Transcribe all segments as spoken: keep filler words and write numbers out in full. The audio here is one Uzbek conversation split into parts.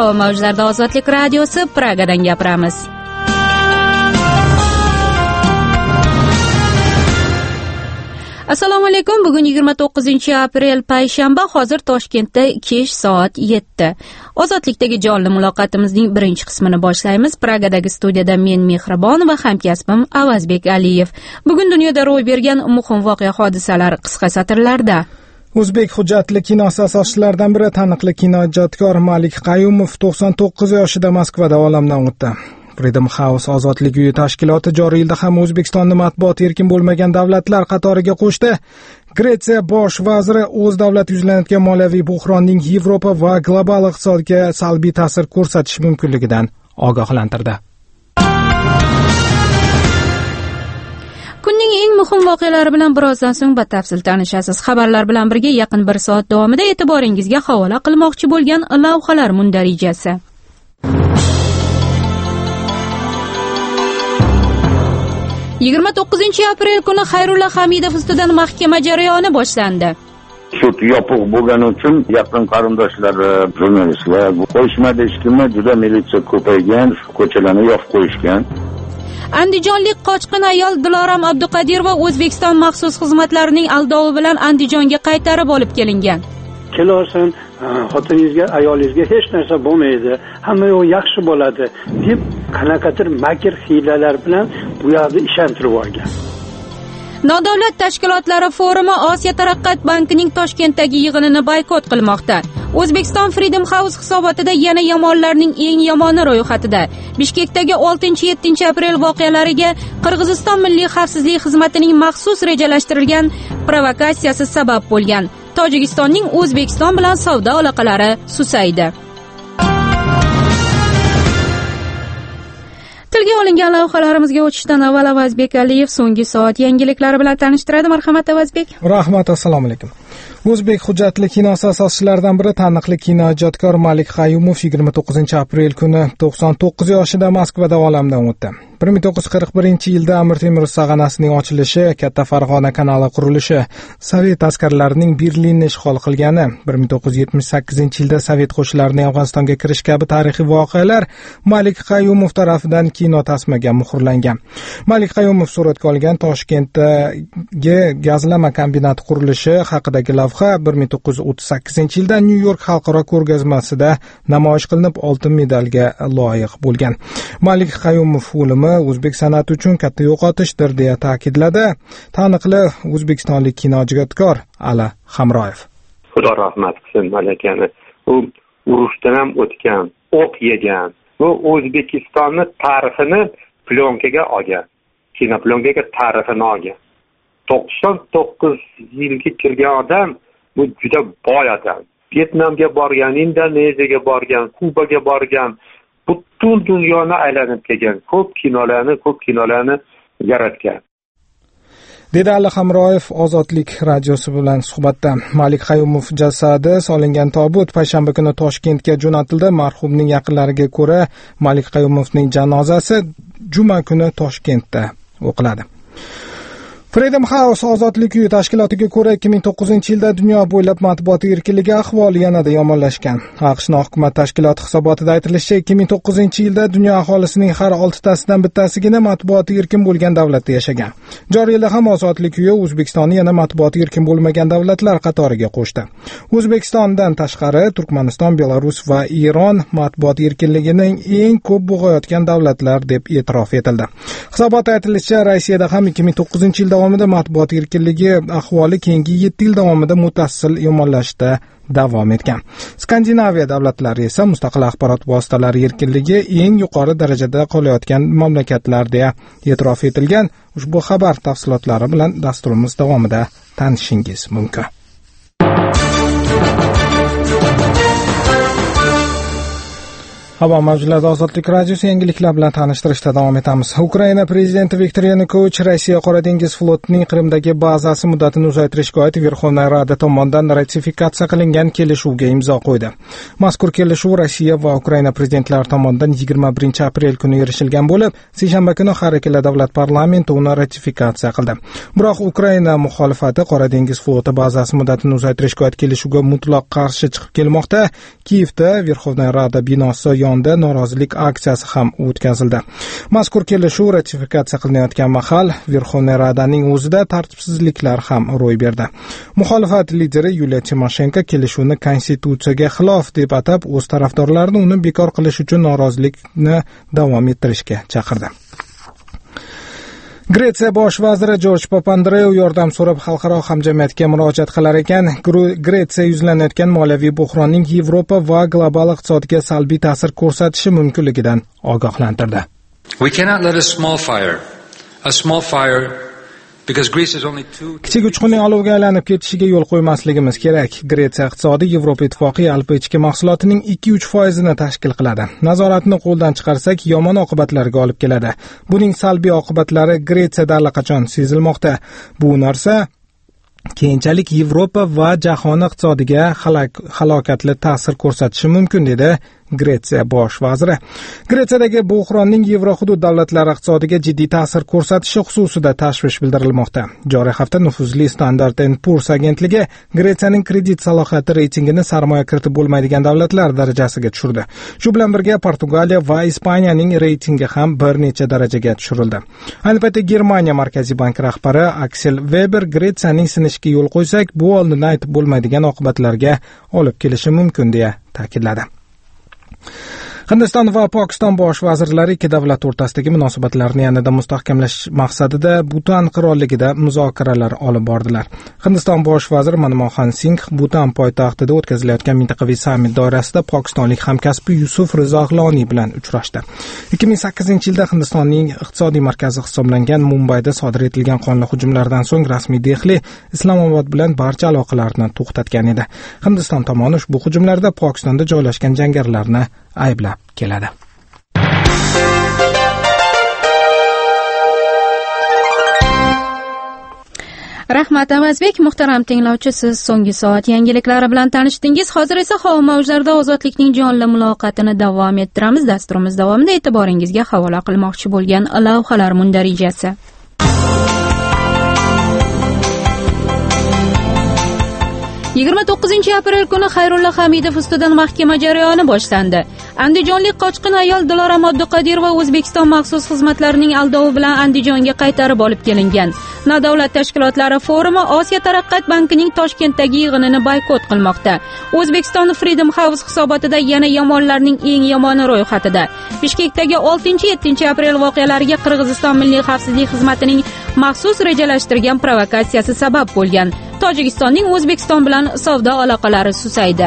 mavjlarda Ozodlik radiosi, Pragadan gapiramiz. Assalomu alaykum. Bugun yigirma to'qqizinchi aprel payshanba. Hozir Toshkentda kech soat yetti. Ozodlikdagi jonli muloqotimizning birinchi qismini boshlaymiz. Pragadagi studiyada men Mehribon va hamkasbim Avazbek Aliyev. Bugun dunyoda ro'y bergan muhim voqea hodisalar qisqa satrlarda. O'zbek hujjatli kinosi asoschilaridan biri taniqli kinoijodkor Malik Qayumov to'qson to'qqiz yoshida Moskvada olamdan o'tdi. Freedom House Ozodlik uyi tashkiloti joriy yilda ham O'zbekistonni matbuot erkin bo'lmagan davlatlar qatoriga qo'shdi. Gretsiya bosh vaziri o'z davlati yuzlanayotgan moliyaviy buhronning Yevropa va global iqtisodga salbiy ta'sir ko'rsatishi mumkinligidan ogohlantirdi. Kunning eng muhim voqealari bilan birozdan so'ng batafsil tanishasiz. Xabarlar bilan birga yaqin bir soat davomida e'tiboringizga havola qilmoqchi bo'lgan lavhalar mundarijasi. yigirma to'qqizinchi aprel kuni Xayrulla Hamidov ustidan mahkama jarayoni boshlandi. Sud yopiq bo'lgani uchun yaqin qarindoshlari, jurnalistlar qo'yishmadi eshitimi, juda militsiya ko'paygan, ko'chalarni yopib qo'yishgan. Andijonlik qochqin ayol Diloram Abduqadirova O'zbekiston maxsus xizmatlarining aldovi bilan Andijonga qaytarib olib kelingan. Kelosin, xotiningizga, ayolingizga hech narsa bo'lmaydi, hamma yo'q yaxshi bo'ladi deb qanaqadir makr hiylalar bilan bu yerda ishontirib olgan. Nodavlat tashkilotlari forumi Osiyo taraqqiyot bankining Toshkentdagi yig'inini boykot qilmoqda. O'zbekiston Freedom House hisobotida yana yomonlarning eng yomoni ro'yxatida. Bishkekdagi oltinchi yettinchi aprel voqealariga Qirg'iziston Milliy xavfsizlik xizmatining maxsus rejalashtirilgan provokatsiyasi sabab bo'lgan. Tojikistonning O'zbekiston bilan savdo aloqalari susaydi. Tilga olingan lavhalarimizga o'tishdan avval Avazbek Aliyev so'nggi soat yangiliklari bilan tanishtiradi. Marhamat Avazbek. Rahmat, assalomu alaykum. O'zbek hujjatli kinosi asoschilaridan biri taniqli kinoijodkor Malik Qayumov yigirma to'qqizinchi aprel kuni to'qson to'qqiz yoshida Moskvada olamdan o'tdi. bir ming to'qqiz yuz qirq birinchi yilda Amir Temur sag'anasining ochilishi, Katta Farg'ona kanali qurilishi, Sovet askarlarining Berlinni ishg'ol qilgani, bir ming to'qqiz yuz yetmish sakkizinchi yilda Sovet qo'shinlarining Afg'onistonga kirish kabi tarixiy voqealar Malik Qayumov tomonidan kino tasmaga muhrlangan. Malik Qayumov suratga olgan Toshkentdagi gazlama kombinati qurilishi haqidagi lavha bir ming to'qqiz yuz o'ttiz sakkizinchi yilda Nyu-York xalqaro ko'rgazmasida namoyish qilinib, oltin medalga loyiq bo'lgan. Malik Qayumov o'limi o'zbek san'ati uchun katta yo'qotishdir deya ta'kidladi taniqli o'zbekistonlik kinoijodkor Ali Hamroyev. Xudo rahmat qilsin malakani. U urushdan ham o'tgan, o'q yegan. U O'zbekistonni tarixini plyonkaga olgan. Kinoplyonkaga tarixini olgan. to'qson to'qqiz yilga kirgan odam, bu juda boy odam. Vyetnamga borgan, Indoneziyaga borgan, Kubaga borgan, butun dunyoni aylanib kelgan, ko'p kinolarni, ko'p kinolarni yaratgan. Dedi Ali Hamroyev Ozodlik radiosi bilan suhbatda. Malik Qayumov jasadi solingan tobut payshanba kuni Toshkentga jo'natildi. Marhumning yaqinlariga ko'ra, Malik Qayumovning janozasi juma kuni Toshkentda o'qiladi. Freedom House Ozodlik uyi tashkilotiga ko'ra ikki ming to'qqizinchi yilda dunyo bo'ylab matbuot erkinligi ahvoli yanada yomonlashgan. AQSh hukumat tashkiloti hisobotida aytilishicha, ikki ming to'qqizinchi yilda dunyo aholisining har oltitasidan bittasigina matbuot erkin bo'lgan davlatda yashagan. Joriy yilda ham Ozodlik uyi O'zbekistonni yana matbuot erkin bo'lmagan davlatlar qatoriga qo'shdi. O'zbekistondan tashqari Turkmaniston, Belarus va Eron matbuot erkinligining eng ko'p bo'g'ayotgan davlatlar deb e'tirof etildi. Hisobotda aytilishicha, Rossiyada ham ikki ming to'qqizinchi yilda davomida matbuot erkinligi ahvoli keyingi yetti yil davomida muttasil yomonlashda davom etgan. Skandinaviya davlatlari esa mustaqil axborot vositalari erkinligi eng yuqori darajada qolayotgan mamlakatlar deya e'tirof etilgan. Ushbu xabar tafsilotlari bilan dasturimiz davomida tanishishingiz mumkin. Havo mavjudot Ozodlik radiosi yangiliklar bilan tanishtirishda davom etamiz. Ukraina prezidenti Viktor Yanukovich Rossiya Qora dengiz flotining Qrimdagi bazasi muddatini uzaytirishga oid Verxovnaya Rada tomonidan ratifikatsiya qilingan kelishuvga imzo qo'ydi. Mazkur kelishuv Rossiya va Ukraina prezidentlari tomonidan yigirma birinchi aprel kuni erishilgan bo'lib, seshanba kuni har ikkala davlat parlamenti uni ratifikatsiya qildi. Biroq Ukraina muxolifati Qora dengiz floti bazasi muddatini uzaytirishga oid kelishuvga mutlaq qarshi chiqib kelmoqda. Kiyevda Verxovnaya Rada binosi yonida norozilik aksiyasi ham o'tkazildi. Mazkur kelishuv ratifikatsiya qilinayotgan mahal Verxovnaya Radaning o'zida tartibsizliklar ham ro'y berdi. Muxolifat lideri Yuliya Timoshenko kelishuvni konstitutsiyaga xilof deb atab, o'z tarafdorlarini uni bekor qilish uchun norozilikni davom ettirishga chaqirdi. Gretsiya bosh vaziri George Papandreou yordam so'rab xalqaro hamjamiyatga murojaat qilar ekan. Gretsiya yuzlanayotgan moliyaviy buhronning Yevropa va global iqtisodga salbiy ta'sir ko'rsatishi mumkinligidan ogohlantirdi. We cannot let a small fire, a small fire Kichik uchqunning olovga aylanib ketishiga yo'l qo'ymasligimiz kerak. Gretsiya iqtisodi Yevropa ittifoqi yalpi ichki mahsulotining ikki uch foizini tashkil qiladi. Nazoratni qo'ldan chiqarsak, yomon oqibatlarga olib keladi. Buning salbiy oqibatlari Gretsiyada allaqachon sezilmoqda. Bu narsa keyinchalik Yevropa va jahon iqtisodiga halokatli ta'sir ko'rsatishi mumkin, dedi Gretsiya bosh vaziri. Gretsiyadagi buhronning Yevrohudud davlatlari iqtisodiga jiddiy ta'sir ko'rsatishi xususida tashvish bildirilmoqda. Joriy hafta nufuzli Standard and Poor's agentligi Gretsiyaning kredit salohiyati reytingini sarmoya kiritib bo'lmaydigan davlatlar darajasiga tushirdi. Shu bilan birga Portugaliya va Ispaniyaning reytingi ham bir necha darajaga tushirildi. Ayni paytda Germaniya Markaziy banki rahbari Aksel Weber Gretsiyaning sinishga yo'l qo'ysak, bu oldindan aytib bo'lmaydigan oqibatlarga olib kelishi mumkin deya ta'kidladi. Hindiston va Pokiston bosh vazirlari ikki davlat o'rtasidagi munosabatlarni yanada mustahkamlash maqsadida Butan qirolligida muzokaralar olib bordilar. Hindiston bosh vaziri Manmohan Singh Butan poytaxtida o'tkazilayotgan mintaqaviy sammit doirasida pokistonlik hamkasbi Yusuf Rizoxloniy bilan uchrashdi. ikki ming sakkizinchi yilda Hindistonning iqtisodiy markazi hisoblangan Mumbayda sodir etilgan qonli hujumlardan so'ng rasmiy Dehli Islomobod bilan barcha aloqalarni to'xtatgan edi. Hindiston tomoni ushbu hujumlarda Pokistonda joylashgan jangarilarni ayblab keladi. Rahmat Avazbek. Muhtaram tinglovchi, siz so'nggi soat yangiliklari bilan tanishdingiz. Hozir esa havo mavjlarida Ozodlikning jonli muloqotini davom ettiramiz. Dasturimiz davomida e'tiboringizga havola qilmoqchi bo'lgan lavhalar mundarijasi. yigirma to'qqizinchi aprel kuni Xayrulla Hamidov ustidan mahkama jarayoni boshlandi. Andijonlik qochqin ayol Dilora Moddiqodirova O'zbekiston maxsus xizmatlarining aldovi bilan Andijonga qaytarib olib kelingan. Nodavlat tashkilotlari forumi Osiyo taraqqiyot bankining Toshkentdagi yig'inini boykot qilmoqda. O'zbekiston Freedom House hisobotida yana yomonlarning eng yomoni ro'yxatida. Bishkekdagi oltinchi yettinchi aprel voqealariga Qirg'iziston Milliy xavfsizlik xizmatining maxsus rejalashtirgan provokatsiyasi sabab bo'lgan. Tojikistonning O'zbekiston bilan savdo aloqalari susaydi.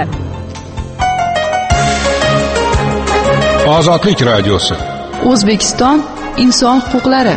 Ozodlik radiosi. O'zbekiston inson huquqlari.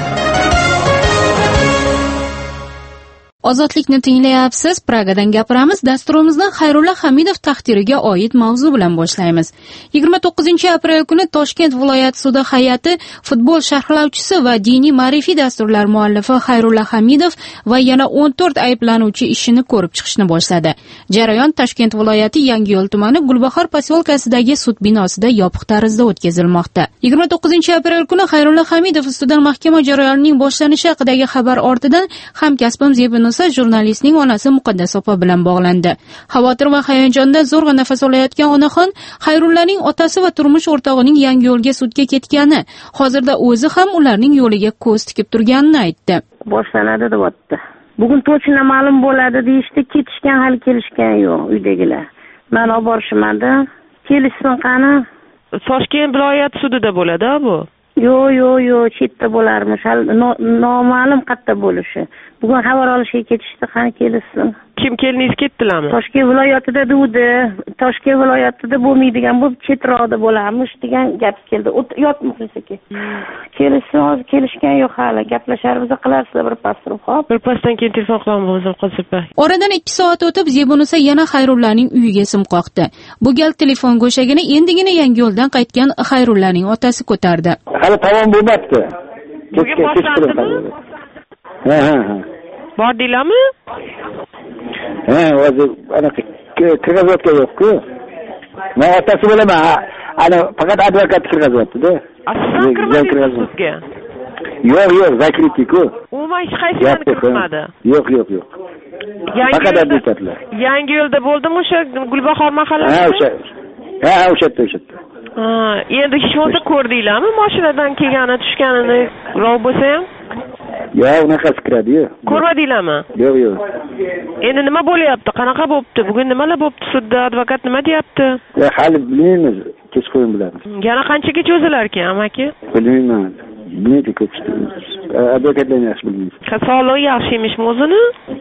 Ozodlikni tinglayapsiz. Pragadan gapiramiz. Dasturimizdan Xayrulla Hamidov taqdiriga oid mavzu bilan boshlaymiz. yigirma to'qqizinchi aprel kuni Toshkent viloyat sudi hay'ati futbol sharhlovchisi va diniy ma'rifiy dasturlar muallifi Xayrulla Hamidov va yana o'n to'rt ayblanuvchi ishini ko'rib chiqishni boshladi. Jarayon Toshkent viloyati Yangiyo'l tumani Gulbahor posyolkasidagi sud binosida yopiq tarzda o'tkazilmoqda. yigirma to'qqizinchi aprel kuni Xayrulla Hamidov ustidan mahkama jarayonining boshlanishi haqidagi xabar ortidan hamkasbim Zebinus jurnalistning onasi Muqaddas opa bilan bog'landi. Xavotir va hayajonda zo'rg'a nafas olayotgan onaxon Xayrullaning otasi va turmush o'rtog'ining Yangiyo'lga sudga ketgani, hozirda o'zi ham ularning yo'liga ko'z tikib turganini aytdi. Boshlanadi deb o'tdi. Bugun to'china ma'lum bo'ladi deyishdi, ketishgan hali kelishgan yo'q uydagilar. Men olib borishmadi. Kelishsin qani? Toshkent viloyat sudida bo'ladi bu. Yo'q, yo'q, yo'q, chetda bo'larmish. Hali noma'lum qayerda bo'lishi. Bugun xabar olishga ketishdi, qani kelishsin. kim keliningiz ketdilarmi? Toshkent viloyatida degdi. Toshkent viloyatida bo'lmaydigan bo'lib chetroqda bo'lamiz degan gap keldi. Yotmoqchi ekan. Kelishsin, hozir kelishgan yo'q hali. Gaplasharmiz, qilarsizlar bir pas turib, xo'p. Bir pasdan keyin telefon qilaman o'zim qolsa. Oradan ikki soat o'tib Zebunisa yana Xayrullaning uyiga sim qoqdi. Bu gal telefon go'shagini endigina Yangiyo'ldan qaytgan Xayrullaning otasi ko'tardi. Hali tamom bo'lmabdi. Bugun boshlandimi? Ha, ha, ha. Bordinglarmi? Ha, hozir ana kirg'azotga yo'q-ku. Men otasi bo'laman. Ana faqat advokat kirg'azyapti-da. Siz kirmadingizmi? Yo'q, yo'q, zakritku. Umuman hech qaysini kirmadi. Yo'q, yo'q, yo'q. Faqat advokatlar. Yangiyo'lda bo'ldimi o'sha Gulbahor mahallasi? Ha, o'sha. Ha, o'sha yerda, o'sha yerda. Ha, endi hech bo'lmasa ko'rdinglarmi mashinadan kelgani, tushganini, rov bo'lsa ham? Yo'q, unaqasi kiradi-yu. Ko'rmadinglarmi? Yo'q, yo'q. Endi nima bo'lyapti? Qanaqa bo'pti? Bugun nimalar bo'pti? Sudda advokat nima deyapti? Ya, hali bilmaymiz. Kechqurun bilamiz. Yana qanchaga cho'zilar ekan, amaki? Bilmayman. Bilmaydi ko'p. Advokatlarni yaxshi bilmaydi. Sog'lig'i yaxshi emishmi o'zini?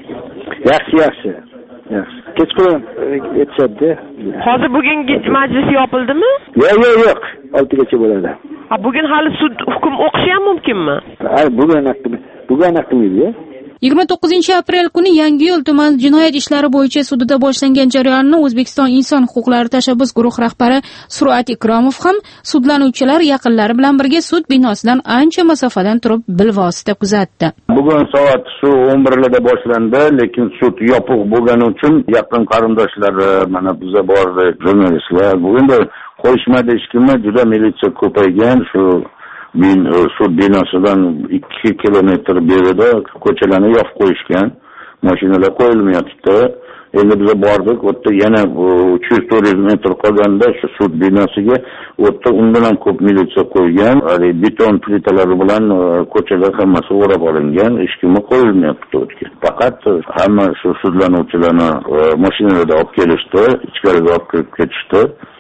Yaxshi, yaxshi. Yaxshi. Kechqurun aytishadi. Hozir bugungi majlis yopildimi? Yo'q, yo'q, yo'q. oltigacha bo'ladi. Ha, bugun hali sud hukm o'qishi ham mumkinmi? Ha, bugun haqda. Bugun haqdami-ya? yigirma to'qqizinchi aprel kuni Yangiyo'l tuman jinoyat ishlari bo'yicha sudida boshlangan jarayonni O'zbekiston inson huquqlari tashabbus guruh rahbari Surat Ikromov ham sudlanuvchilar yaqinlari bilan birga sud binosidan ancha masofadan turib bilvosita kuzatdi. Bugun soat shu o'n birlarda boshlandi, lekin sud yopiq bo'lgani uchun yaqin qarindoshlar, mana bizga bor jurnalistlar, bu endi qo'yishmadi hech kimni, juda militsiya ko'paygan, shu bin sud binosidan ikki kilometr berida ko'chalarni yopib qo'yishgan, mashinalar qo'yilmayapti. Endi biz bordik, u yerda yana uch yuz to'rt yuz metr qolganda shu sud binosiga u yerda undan ham ko'p militsiya qo'ygan, beton plitalari bilan ko'chalar hammasi o'rab olingan, hech kimni qo'yilmayapti o'tga. Faqat hamma shu sudlanuvchilarni mashinalarda olib kelishdi, ichkariga olib kirib ketishdi.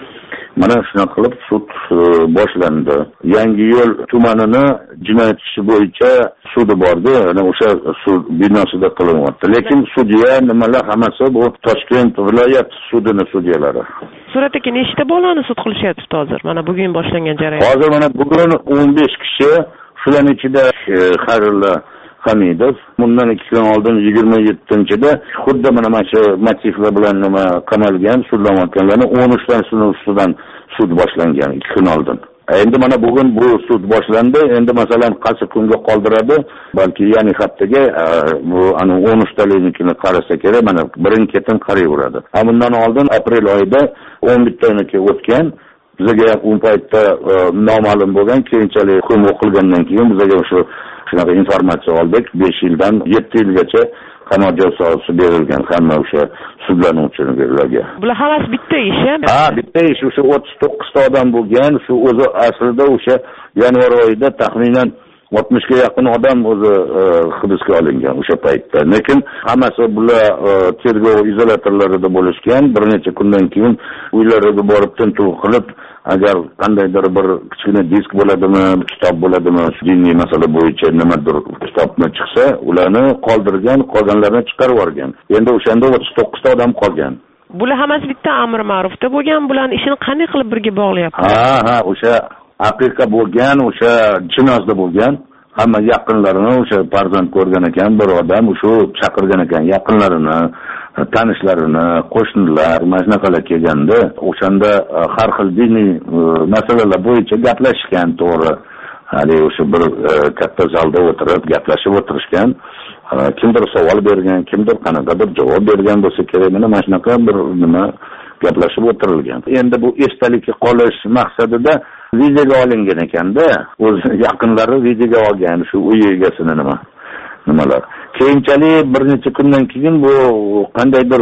Mana shunaqa qilib sud boshlandi. Yangiyo'l tumanining jinoyat ishi bo'yicha sudi bordi, ana o'sha sud binosida qilinyapti. Lekin sudya nimalar hammasi bu Toshkent viloyat sudining sudyalari. Surat aka, nechta bolani sud qilishyapti hozir? Mana bugun boshlangan jarayon. Hozir mana bugun o'n besh kishi, shularning ichida Xayrulla Hamidov, bundan ikki kun oldin yigirma yettinchida xuddi mana mana shu motivlar bilan nima qamalgan, sudlanayotganlarni o'n uch taning ustidan sud boshlangan ikki kun oldin. Endi mana bugun bu sud boshlandi. Endi masalan qaysi kunga qoldiradi, balki yana haftaga bu ana o'n uch talikni qarasa kerak, mana birin ketin qarayveradi. Ha, bundan oldin aprel oyida o'n bittaga o'tgan. Bizga u paytda noma'lum bo'lgan, keyinchalik hukm o'qilgandan keyin bizga shu shunaqa informatsiya oldik. besh yildan yetti yilgacha qamoq jazosi berilgan hamma o'sha sudlanuvchilarga. Bular hammasi bitta ish, ha? Ha, bitta ish. O'sha o'ttiz to'qqizta odam bo'lgan. Shu o'zi aslida o'sha yanvar oyida taxminan oltmishga yaqin odam o'zi hibsga olingan o'sha paytda. Lekin hammasi bular tergov izolyatorlarida bo'lishgan. Bir necha kundan keyin uylariga borib tintuv qilib, agar qandaydir bir kichkina disk bo'ladimi, kitob bo'ladimi, diniy masala bo'yicha nimadir kitobni chiqsa, ularni qoldirgan, qolganlarni chiqarib yuborgan. Endi o'shanda o'ttiz to'qqizta odam qolgan. Bular hammasi bitta amr ma'rufda bo'lgan, bularning ishini qanday qilib birga bog'layapti? Ha, ha, o'sha haqiqa bo'lgan, o'sha jinozda bo'lgan, hamma yaqinlarini o'sha farzand ko'rgan ekan, bir odam shu chaqirgan ekan yaqinlarini, tanishlarini, qo'shnilar, mana shunaqalar kelganda, o'shanda har xil diniy masalalar bo'yicha gaplashgan, to'g'ri. Hali o'sha bir katta zalda o'tirib gaplashib o'tirishgan. Kimdir savol bergan, kimdir qanaqadir javob bergan bo'lsa kerak, mana shunaqa bir nima gaplashib o'tirilgan. Endi bu esdalikka qolish maqsadida videoga olingan ekanda, o'z yaqinlari videoga olgan shu uy egasini nima nimalar. Keyinchalik bir necha kundan keyin bu qandaydir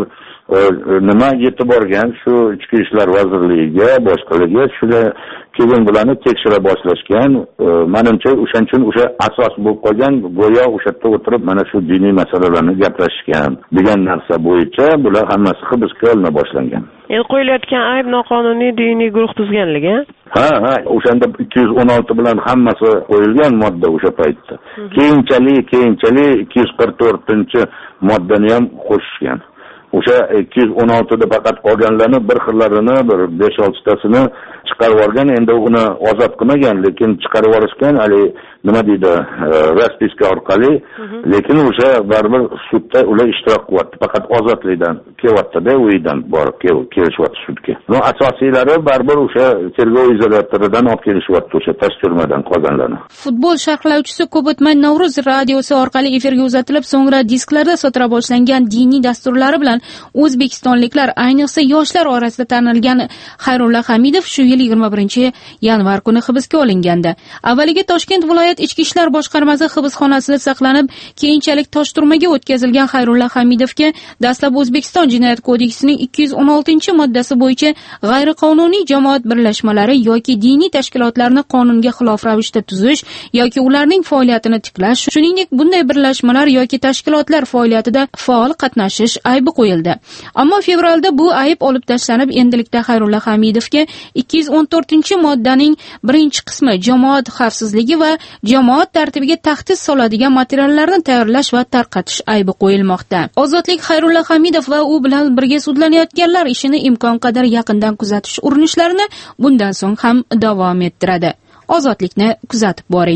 nima yetib borgan shu Ichki ishlar vazirligiga, boshqalarga, shular keyin bularni tekshira boshlashgan. Menimcha o'shaning uchun o'sha asos bo'lib qolgan, go'yo o'sha yerda o'tirib mana shu diniy masalalarni gaplashgan degan narsa bo'yicha bular hammasi hibsga olina boshlangan. Endi qo'yilayotgan ayb noqonuniy diniy guruh tuzganligi. Ha, ha, o'shanda ikki yuz o'n olti bilan hammasi qo'yilgan modda o'sha paytda. Keyinchalik, keyinchalik ikki yuz qirq to'rtinchi moddani ham qo'shishgan. o'sha ikki yuz o'n oltida faqat qolganlarni bir xillarni bir besh oltitasini chiqarib yuborgan, endi uni ozod qilmagan, lekin chiqarib yuborishgan, hali nima deydi, raspiska orqali, lekin o'sha baribir sudda ular ishtirok qilyapti, faqat ozodlikdan kelyapti-da, uydan borib kelishyapti sudga. No asosiylari baribir o'sha tergov izolyatoridan olib kelishyapti, o'sha tash turmadan qolganlarni. Futbol sharhlovchisi ko'p o'tmay Navro'z radiosi orqali efirga uzatilib, so'ngra disklarda sotira boshlangan diniy dasturlari bilan o'zbekistonliklar, ayniqsa yoshlar orasida tanilgan Xayrulla Hamidov shu yil yigirma birinchi yanvar kuni hibsga olingandi. Avvaliga Toshkent viloyat ichki ishlar boshqarmasi hibsxonasida saqlanib, keyinchalik Toshturmaga o'tkazilgan Xayrulla Hamidovga dastlab O'zbekiston jinoyat kodeksining ikki yuz o'n oltinchi moddasi bo'yicha g'ayriqonuniy jamoat birlashmalari yoki diniy tashkilotlarni qonunga xilof ravishda tuzish yoki ularning faoliyatini tiklash, shuningdek bunday birlashmalar yoki tashkilotlar faoliyatida faol qatnashish aybi qo'yildi. Ammo fevralda bu ayb olib tashlanib, endilikda Xayrulla Hamidovga ikki yuz o'n to'rtinchi moddaning birinchi qismi jamoat xavfsizligi va jamoat tartibiga tahdid soladigan materiallarni tayyorlash va tarqatish aybi qo'yilmoqda. Ozodlik Xayrulla Hamidov va u bilan birga sudlanayotganlar ishini imkon qadar yaqindan kuzatish urinishlarini bundan so'ng ham davom ettiradi. Ozodlikni kuzatib boring.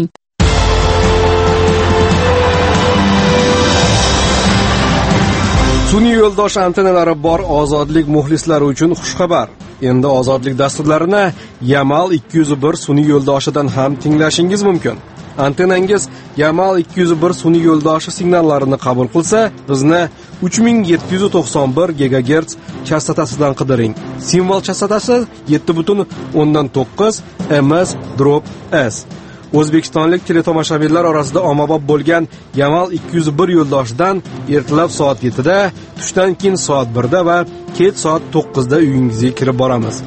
Sun'iy yo'ldosh antennalari bor Ozodlik muxlislari uchun xushxabar. Endi Ozodlik dasturlarini Yamal ikki yuz bir sun'iy yo'ldoshidan ham tinglashingiz mumkin. Antennangiz Yamal ikki yuz bir sun'iy yo'ldoshi signallarini qabul qilsa, bizni uch ming yetti yuz to'qson bir gigagerts chastotasidan qidiring. Simvol chastotasi yetti butun o'ndan to'qqiz M S drop S. O'zbekistonlik teletomoshabinlar orasida ommabop bo'lgan Yamal ikki yuz bir yo'ldoshidan ertalab soat yettida, tushdan keyin soat birda va kech soat to'qqizda uyingizga kirib boramiz.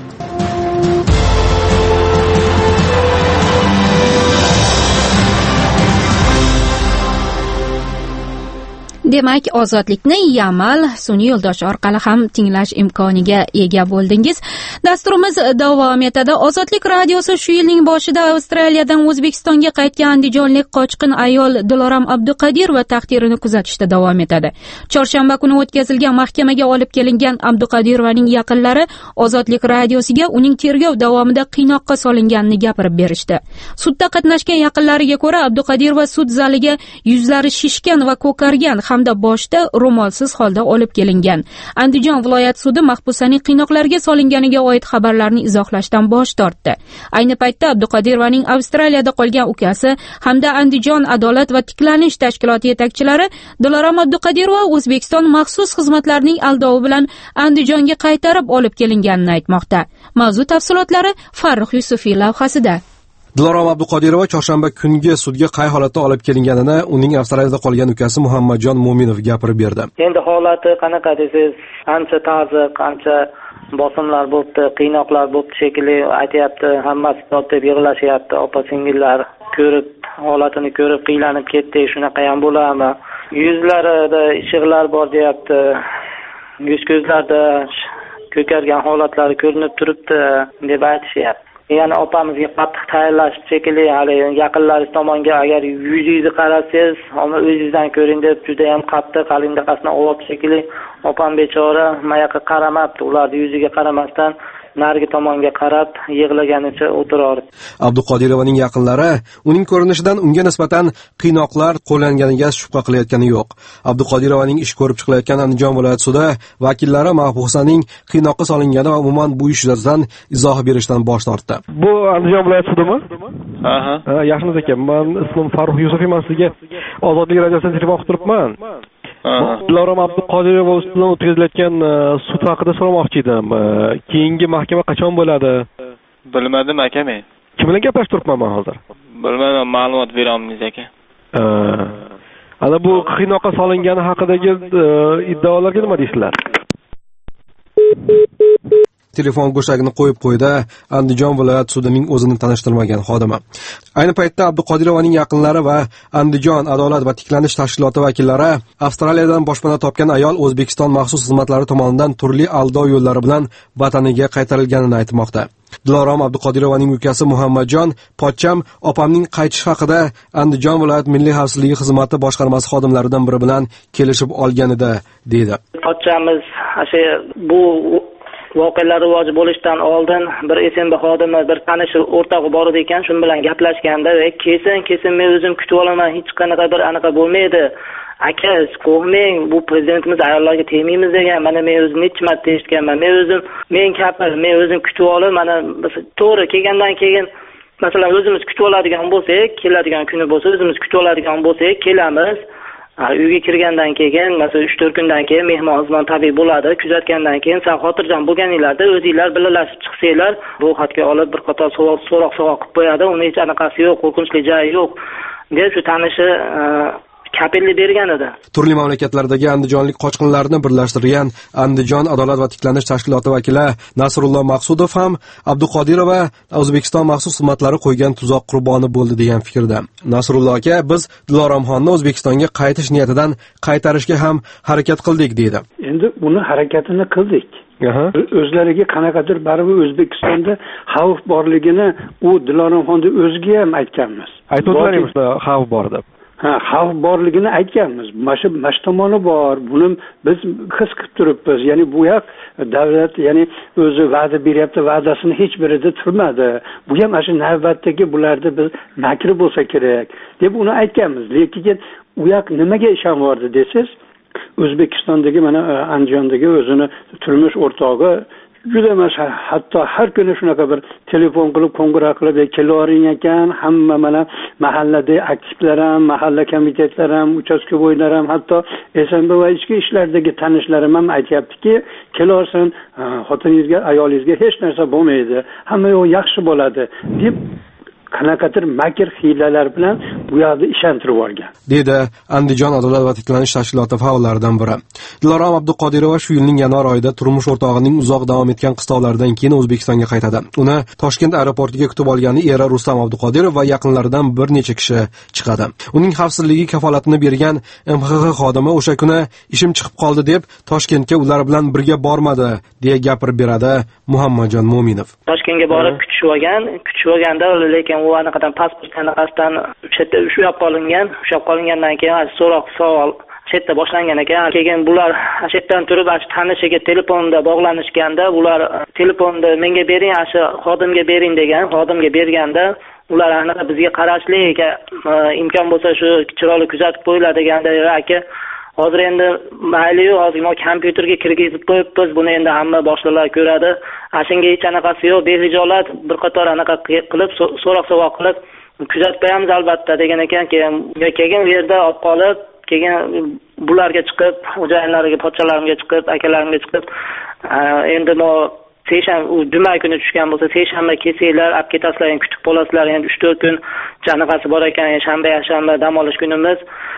Demak, Ozodlikni Yamal sun'iy yo'ldosh orqali ham tinglash imkoniga ega bo'ldingiz. Dasturimiz davom etadi. Ozodlik radiosi shu yilning boshida Avstraliyadan O'zbekistonga qaytgan andijonlik qochqin ayol Dilorom Abduqadirova taqdirini kuzatishda davom etadi. Chorshanba kuni o'tkazilgan mahkamaga olib kelingan Abduqadirovaning yaqinlari Ozodlik radiosiga uning tergov davomida qiynoqqa solinganini gapirib berishdi. Sudda qatnashgan yaqinlariga ko'ra, Abduqadirova sud zaliga yuzlari shishgan va ko'kargan hamda boshda ro'molsiz holda olib kelingan. Andijon viloyat sudi mahbusaning qiynoqlarga solinganiga oid xabarlarni izohlashdan bosh tortdi. Ayni paytda Abduqadirovaning Avstraliyada qolgan ukasi hamda Andijon adolat va tiklanish tashkiloti yetakchilari Dilorom Abduqadirova O'zbekiston maxsus xizmatlarining aldovi bilan Andijonga qaytarib olib kelinganini aytmoqda. Mavzu tafsilotlari Farruh Yusufiy lavhasida. Dilorom Abduqodirova chorshanba kungi sudga qay holatda olib kelinganini uning Avstraliyada qolgan ukasi Muhammadjon Mo'minov gapirib berdi. Endi holati qanaqa desiz, ancha ta'ziq, ancha bosimlar bo'libdi, qiynoqlar bo'libdi shekilli aytayapti, hammasi deb yig'lashyapti, opa-singillar ko'rib, holatini ko'rib qiylanib ketdi, shunaqa ham bo'ladimi? Yuzlarida ishiqlar bor deyapti. Yuz ko'zlarda ko'kargan holatlari ko'rinib turibdi deb aytishyapti. Ya'ni opamizga qattiq tayyorlashib shekilli, hali yaqinlaringiz tomonga agar yuzingizni qarasangiz, o'zingizdan ko'ring deb juda ham qattiq qalindaqasini olib shekilli, opam bechora mayoqqa qaramabdi, ularni yuziga qaramasdan narigi tomonga qarab yig'laganicha o'tirardi. Abduqodirovaning yaqinlari uning ko'rinishidan unga nisbatan qiynoqlar qo'llanganiga shubha qilayotgani yo'q. Abduqodirovaning ish ko'rib chiqilayotgan Andijon viloyat sudi vakillari mahbusaning qiynoqqa solingani va umuman bu ish yuzasidan izoh berishdan bosh tortdi. Bu Andijon viloyat sudimi? Aha. Yaxshimiz ekan. Men ismim Farruh Yusufiy, men sizga Ozodlik radiosidan telefon qilib turibman. Dilorom Abduqodirova ustidan o'tkazilayotgan sud haqida so'ramoqchi edim. Keyingi mahkama qachon bo'ladi? Bilmadim aka men. Kim bilan gaplashib turibman men hozir? Bilmadim, ma'lumot beramiz aka. Ana bu qiynoqqa solingani haqidagi iddaolarga nima deysizlar? telefon go'shagini qo'yib qo'ydi Andijon viloyat sudining o'zini tanishtirmagan xodimi. Ayni paytda Abduqodirovaning yaqinlari va Andijon adolat va tiklanish tashkiloti vakillari Avstraliyadan boshpana topgan ayol O'zbekiston maxsus xizmatlari tomonidan turli aldov yo'llari bilan vataniga qaytarilganini aytmoqda. Dilorom Abduqodirovaning ukasi Muhammadjon "Pochcham opamning qaytish haqida Andijon viloyat milliy xavfsizligi xizmati boshqarmasi xodimlaridan biri bilan kelishib olganida" dedi. Pochchamiz o'sha bu voqealar rivoji bo'lishidan oldin bir S M B xodimi bir tanishi o'rtog'i bor ekan, shu bilan gaplashganda, "Kesin, kesin men o'zim kutib olaman, hech qanaqa bir anaqa bo'lmaydi. Aka, qo'rqmang, bu prezidentimiz ayollarga tegmaymiz" degan. Mana men o'zim necha marta eshitganman. Men o'zim men kapil, men o'zim kutib olib, mana to'g'ri kelgandan keyin masalan o'zimiz kutib oladigan bo'lsak, keladigan kuni bo'lsa, o'zimiz kutib oladigan bo'lsak, kelamiz. Uyga kirgandan keyin, masalan uch to'rt kundan keyin mehmon xizmon tabiiy bo'ladi. Kuzatgandan keyin sen xotirjam bo'lganinglarda o'zingizlar birlashib chiqsanglar, ro'yxatga olib bir qator so'roq so'roq qilib qo'yadi. Uni hech anaqasi yo'q, qo'rqinchli joyi yo'q deb shu tanishi kapelli bergan edi. Turli mamlakatlardagi andijonlik qochqinlarni birlashtirgan Andijon adolat va tiklanish tashkiloti vakili Nasrullo Maqsudov ham Abduqodirova O'zbekiston maxsus xizmatlari qo'ygan tuzoq qurboni bo'ldi degan fikrda. Nasrullo aka, biz Diloromxonni O'zbekistonga qaytish niyatidan qaytarishga ham harakat qildik deydi. Endi uni harakatini qildik. O'zlariga qanaqadir baribir O'zbekistonda xavf borligini u Diloromxonni o'ziga ham aytganmiz. Aytib o'tganmiz, xavf bor deb. Ha, xavf borligini aytganmiz. Mana mash tomoni bor. Buni biz his qilib turibmiz. Ya'ni bu yoq davlat, ya'ni o'zi va'da beryapti, va'dasini hech birida turmadi. Bu ham mana shu navbatdagi bularda biz makri bo'lsa kerak deb uni aytganmiz. Lekin u yoq nimaga ishonvordi desiz, O'zbekistondagi mana Andijondagi o'zini turmush o'rtog'i juda emas, hatto har kuni shunaqa bir telefon qilib, qo'ng'iroq qilib kelavering ekan, hamma mana mahalladagi aktivlar ham, mahalla komitetlari ham, uchastka bo'ylari ham, hatto S M B va ichki ishlardagi tanishlarim ham aytayaptiki, kelarsan, xotiningizga, ayolingizga hech narsa bo'lmaydi, hamma yo'q yaxshi bo'ladi deb qanaqadir makr hiylalar bilan bu yoqda ishontirib olgan, dedi Andijon adolat va tiklanish tashkiloti faollaridan biri. Dilorom Abduqodirova shu yilning yanvar oyida turmush o'rtog'ining uzoq davom etgan qistovlaridan keyin O'zbekistonga qaytadi. Uni Toshkent aeroportiga kutib olgani eri Rustam Abduqodirov va yaqinlaridan bir necha kishi chiqadi. Uning xavfsizligi kafolatini bergan M X X xodimi o'sha kuni ishim chiqib qoldi deb Toshkentga ular bilan birga bormadi, deya gapirib beradi Muhammadjon Mo'minov. Toshkentga borib kutishib olgan, kutishib olganda lekin u anaqadan pasport anaqasidan chetda ushlab qolingan, ushlab qolingandan keyin so'roq savol chetda boshlangan ekan. Keyin bular chetdan turib tanishiga telefonda bog'lanishganda, bular telefonni menga bering, shu xodimga bering degan, xodimga berganda ular anaqa bizga qarashli imkon bo'lsa shu chiroyli kuzatib qo'yiladi deganda, aka hozir endi mayli-yu, hozir mo kompyuterga kirgizib qo'yibmiz, buni endi hamma boshliqlar ko'radi. Ashunga hech anaqasi yo'q, behijolat bir qator anaqa qilib, so'roq savoq qilib kuzatib qo'yamiz albatta degan ekan. Keyin keyin u yerda olib qolib, keyin bularga chiqib, xo'jayinlariga, pochchalarimga chiqib, akalarimga chiqib, endi mo seshanba, u juma kuni tushgan bo'lsa, seshanba kelsanglar, olib ketasizlar, kutib qolasizlar, endi uch to'rt kun chanaqasi bor ekan, shanba, yakshanba dam olish kunimiz.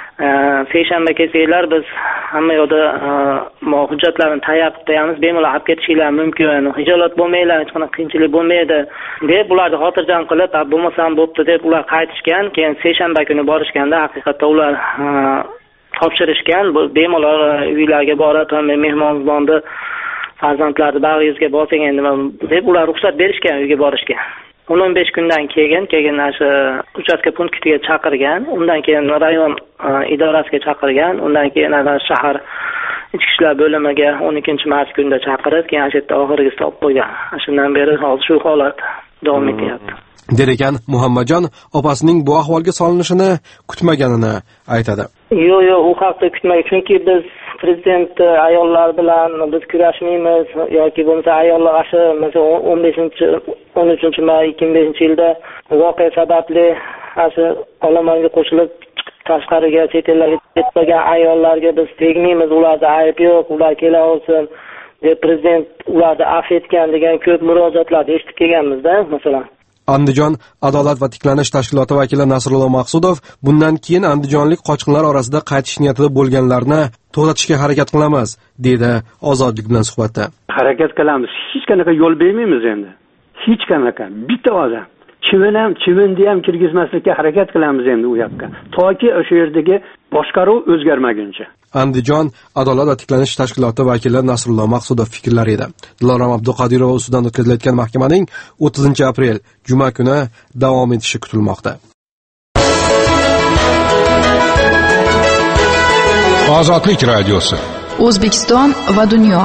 Seshanba kelsanglar, biz hamma yoqda hujjatlarni tayyor qilib qo'yamiz, bemalol olib ketishinglar mumkin, hijolat bo'lmanglar, hech qanaqa qiyinchilik bo'lmaydi deb ularni xotirjam qilib, bo'lmasam bo'pti deb ular qaytishgan. Keyin seshanba kuni borishganda haqiqatda ular topshirishgan, bemalol uylarga borib, mehmonxonada farzandlarni bag'ringizga borsang endi deb ular ruxsat berishgan uyga borishga. o'n o'n besh kundan keyin keyin shu uchastka punktiga chaqirgan, undan keyin rayon idorasiga chaqirgan, undan keyin shahar ichki ishlar bo'limiga o'n ikkinchi mart kunida chaqirib, keyin shu yerda oxirgisi olib qo'ygan. Shundan beri hozir shu holat davom etyapti. Der ekan Muhammadjon opasining bu ahvolga solinishini kutmaganini aytadi. Yo'q, yo'q, u haqda kutmagan, chunki biz prezident ayollar bilan biz kurashmaymiz yoki bo'lmasa ayollar ashi masalan o'n beshinchi o'n uchinchi may ikki ming beshinchi yilda voqea sababli ashi olomonga qo'shilib tashqariga chet ellarga ketgan ayollarga biz tegmaymiz, ularda ayb yo'q, ular kelaversin deb prezident ularni afv etgan degan ko'p murojaatlarni eshitib kelganmizda masalan. Andijon adolat va tiklanish tashkiloti vakili Nasrullo Maqsudov bundan keyin andijonlik qochqinlar orasida qaytish niyatida bo'lganlarni to'xtatishga harakat qilamiz, dedi Ozodlik bilan suhbatda. Harakat qilamiz, hech qanaqa yo'l bermaymiz endi. Hech qanaqa bitta odam chivin ham chivinni ham kirgizmaslikka harakat qilamiz endi u yoqqa. Toki o'sha yerdagi boshqaruv o'zgarmaguncha. Andijon adolat va tiklanish tashkiloti vakili Nasrullo Maqsudov fikrlari edi. Dilorom Abduqodirova ustidan o'tkazilayotgan mahkamaning o'ttizinchi aprel juma kuni davom etishi kutilmoqda. Ozodlik radiosi. O'zbekiston va dunyo.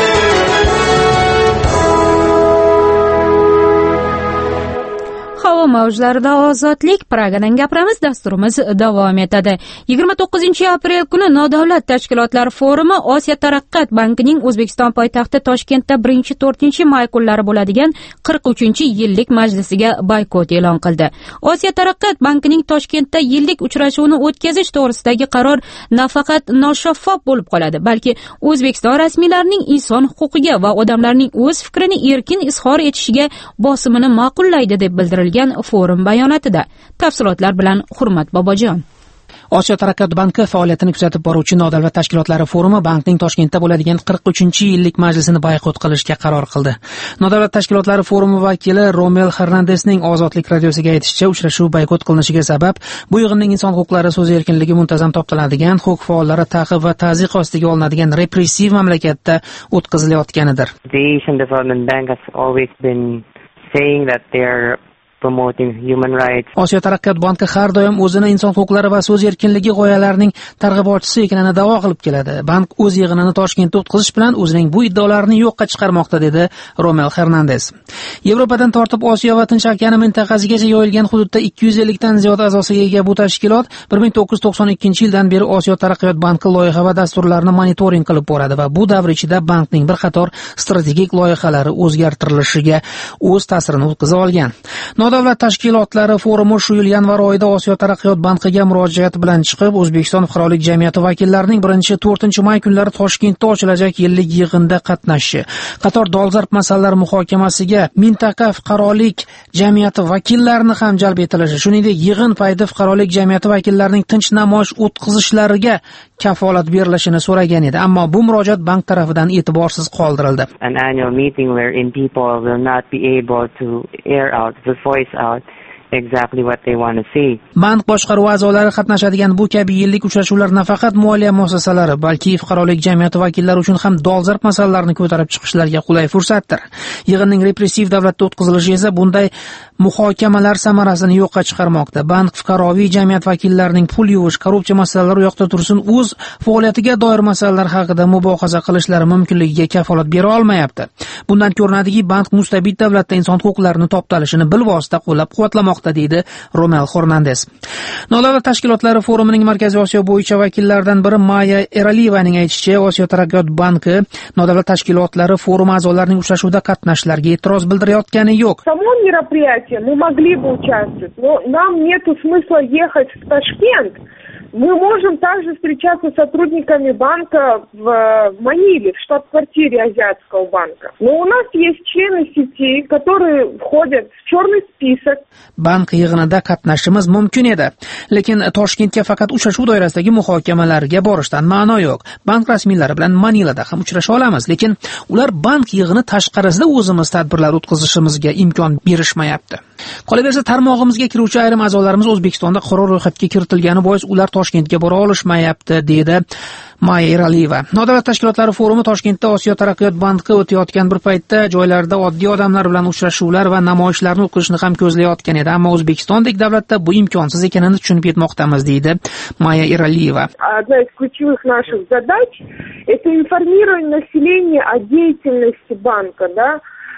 Havo mavjlarida ozodlik, Pragadan gapiramiz, dasturimiz davom etadi. yigirma to'qqizinchi aprel kuni Nodavlat tashkilotlar forumi Osiyo taraqqiyot bankining O'zbekiston poytaxti Toshkentda birinchi to'rtinchi may kunlari bo'ladigan qirq uchinchi yillik majlisiga boykot e'lon qildi. Osiyo taraqqiyot bankining Toshkentda yillik uchrashuvini o'tkazish to'g'risidagi qaror nafaqat noshaffof bo'lib qoladi, balki O'zbekiston rasmiylarining inson huquqiga va odamlarning o'z fikrini erkin izhor etishiga bosimini ma'qullaydi deb bildirilgan forum bayonotida. Tafsilotlar bilan Hurmat Bobojon. Osiyo taraqqiyot banki faoliyatini kuzatib boruvchi Nodavlat tashkilotlari forumi bankning Toshkentda bo'ladigan qirq uchinchi yillik majlisini boykot qilishga qaror qildi. Nodavlat tashkilotlari forumi vakili Romel Hernandesning Ozodlik radiosiga aytishicha, uchrashuv boykot qilinishiga sabab bu yig'inning inson huquqlari, so'z erkinligi muntazam toptaladigan, huquq faollari ta'qib va ta'ziq ostiga olinadigan repressiv mamlakatda o'tkazilayotganidir. The Asian Development Bank has always been saying that they're promoting human rights. Osiyo taraqqiyot banki har doim o'zini inson huquqlari va so'z erkinligi g'oyalarining targ'ibotchisi ekanini da'vo qilib keladi. Bank o'z yig'inini Toshkentda o'tkazish bilan o'zining bu iddaolarini yo'qqa chiqarmoqda, dedi Romel Hernandez. Yevropadan tortib Osiyo va Tinch okeani mintaqasigacha yoyilgan hududda ikki yuz ellik dan ziyod a'zosiga ega bu tashkilot bir ming to'qqiz yuz to'qson ikkinchi yildan beri Osiyo taraqqiyot banki loyiha va dasturlarini monitoring qilib boradi va bu davr ichida bankning bir qator strategik loyihalari o'zgartirilishiga o'z ta'sirini o'tkazib olgan. Nodavlat tashkilotlari forumi shu yil yanvar oyida Osiyo taraqqiyot bankiga murojaat bilan chiqib, O'zbekiston fuqarolik jamiyati vakillarining birinchi to'rtinchi may kunlari Toshkentda ochilajak yillik yig'inda qatnashishi, qator dolzarb masalalar muhokamasiga mintaqa fuqarolik jamiyati vakillarini ham jalb etilishi, shuningdek yig'in payti fuqarolik jamiyati vakillarining tinch namoyish o'tkazishlariga kafolat berilishini so'ragan edi, ammo bu murojaat bank tarafidan e'tiborsiz qoldirildi. An annual meeting wherein people will not be able to air out the voice out exactly what they want to see. Bank boshqaruv a'zolari qatnashadigan bu kabi yillik uchrashuvlar nafaqat moliya muassasalari, balki fuqarolik jamiyati vakillari uchun ham dolzarb masalalarni ko'tarib chiqishlariga qulay fursatdir. Yig'inning repressiv davlatda o'tkazilishi esa bunday muhokamalar samarasini yo'qqa chiqarmoqda. Bank fuqaroviy jamiyat vakillarining pul yuvish, korrupsiya masalalari u yoqda tursin, o'z faoliyatiga doir masalalar haqida mubohaza qilishlari mumkinligiga kafolat bera olmayapti. Bundan ko'rinadiki, bank mustabid davlatda inson huquqlarini toptalishini bilvosita qo'llab-quvvatlamoqda, deydi Romel Hernandez. Nodavlat tashkilotlari forumining Markaziy Osiyo bo'yicha vakillaridan biri Maya Eraliyevaning aytishicha, Osiyo taraqqiyot banki Nodavlat tashkilotlari forumi a'zolarining uchrashuvda qatnashishlariga e'tiroz bildirayotgani yo'q. Само мероприятие мы могли бы участвовать, но нам нету смысла ехать в Ташкент. Мы можем также встречаться с сотрудниками банка в Маниле, в штаб-квартире Азиатского банка. Но у нас есть члены сети, которые входят в черный список. Bank yig'inida qatnashishimiz mumkin edi, lekin Toshkentga faqat uchrashuv doirasidagi muhokamalarga borishdan ma'no yo'q. Bank rasmiylari bilan Manilada ham uchrasha olamiz, lekin ular bank yig'ini tashqarisida o'zimiz tadbirlar o'tkazishimizga imkon berishmayapti. Qolaversa, tarmog'imizga kiruvchi ayrim a'zolarimiz O'zbekistonda qora ro'yxatga kiritilgani bois ular Toshkentga bora olishmayapti, dedi Maya Eraliyeva. Nodavlat tashkilotlari forumi Toshkentda Osiyo taraqqiyot banki o'tayotgan bir paytda joylarda oddiy odamlar bilan uchrashuvlar va namoyishlarni o'tkazishni ham ko'zlayotgan edi, ammo O'zbekistondek davlatda bu imkonsiz ekanini tushunib yetmoqdamiz, deydi Maya Eraliyeva. Одна из ключевых наших задач – это информирование населения о деятельности банка, да,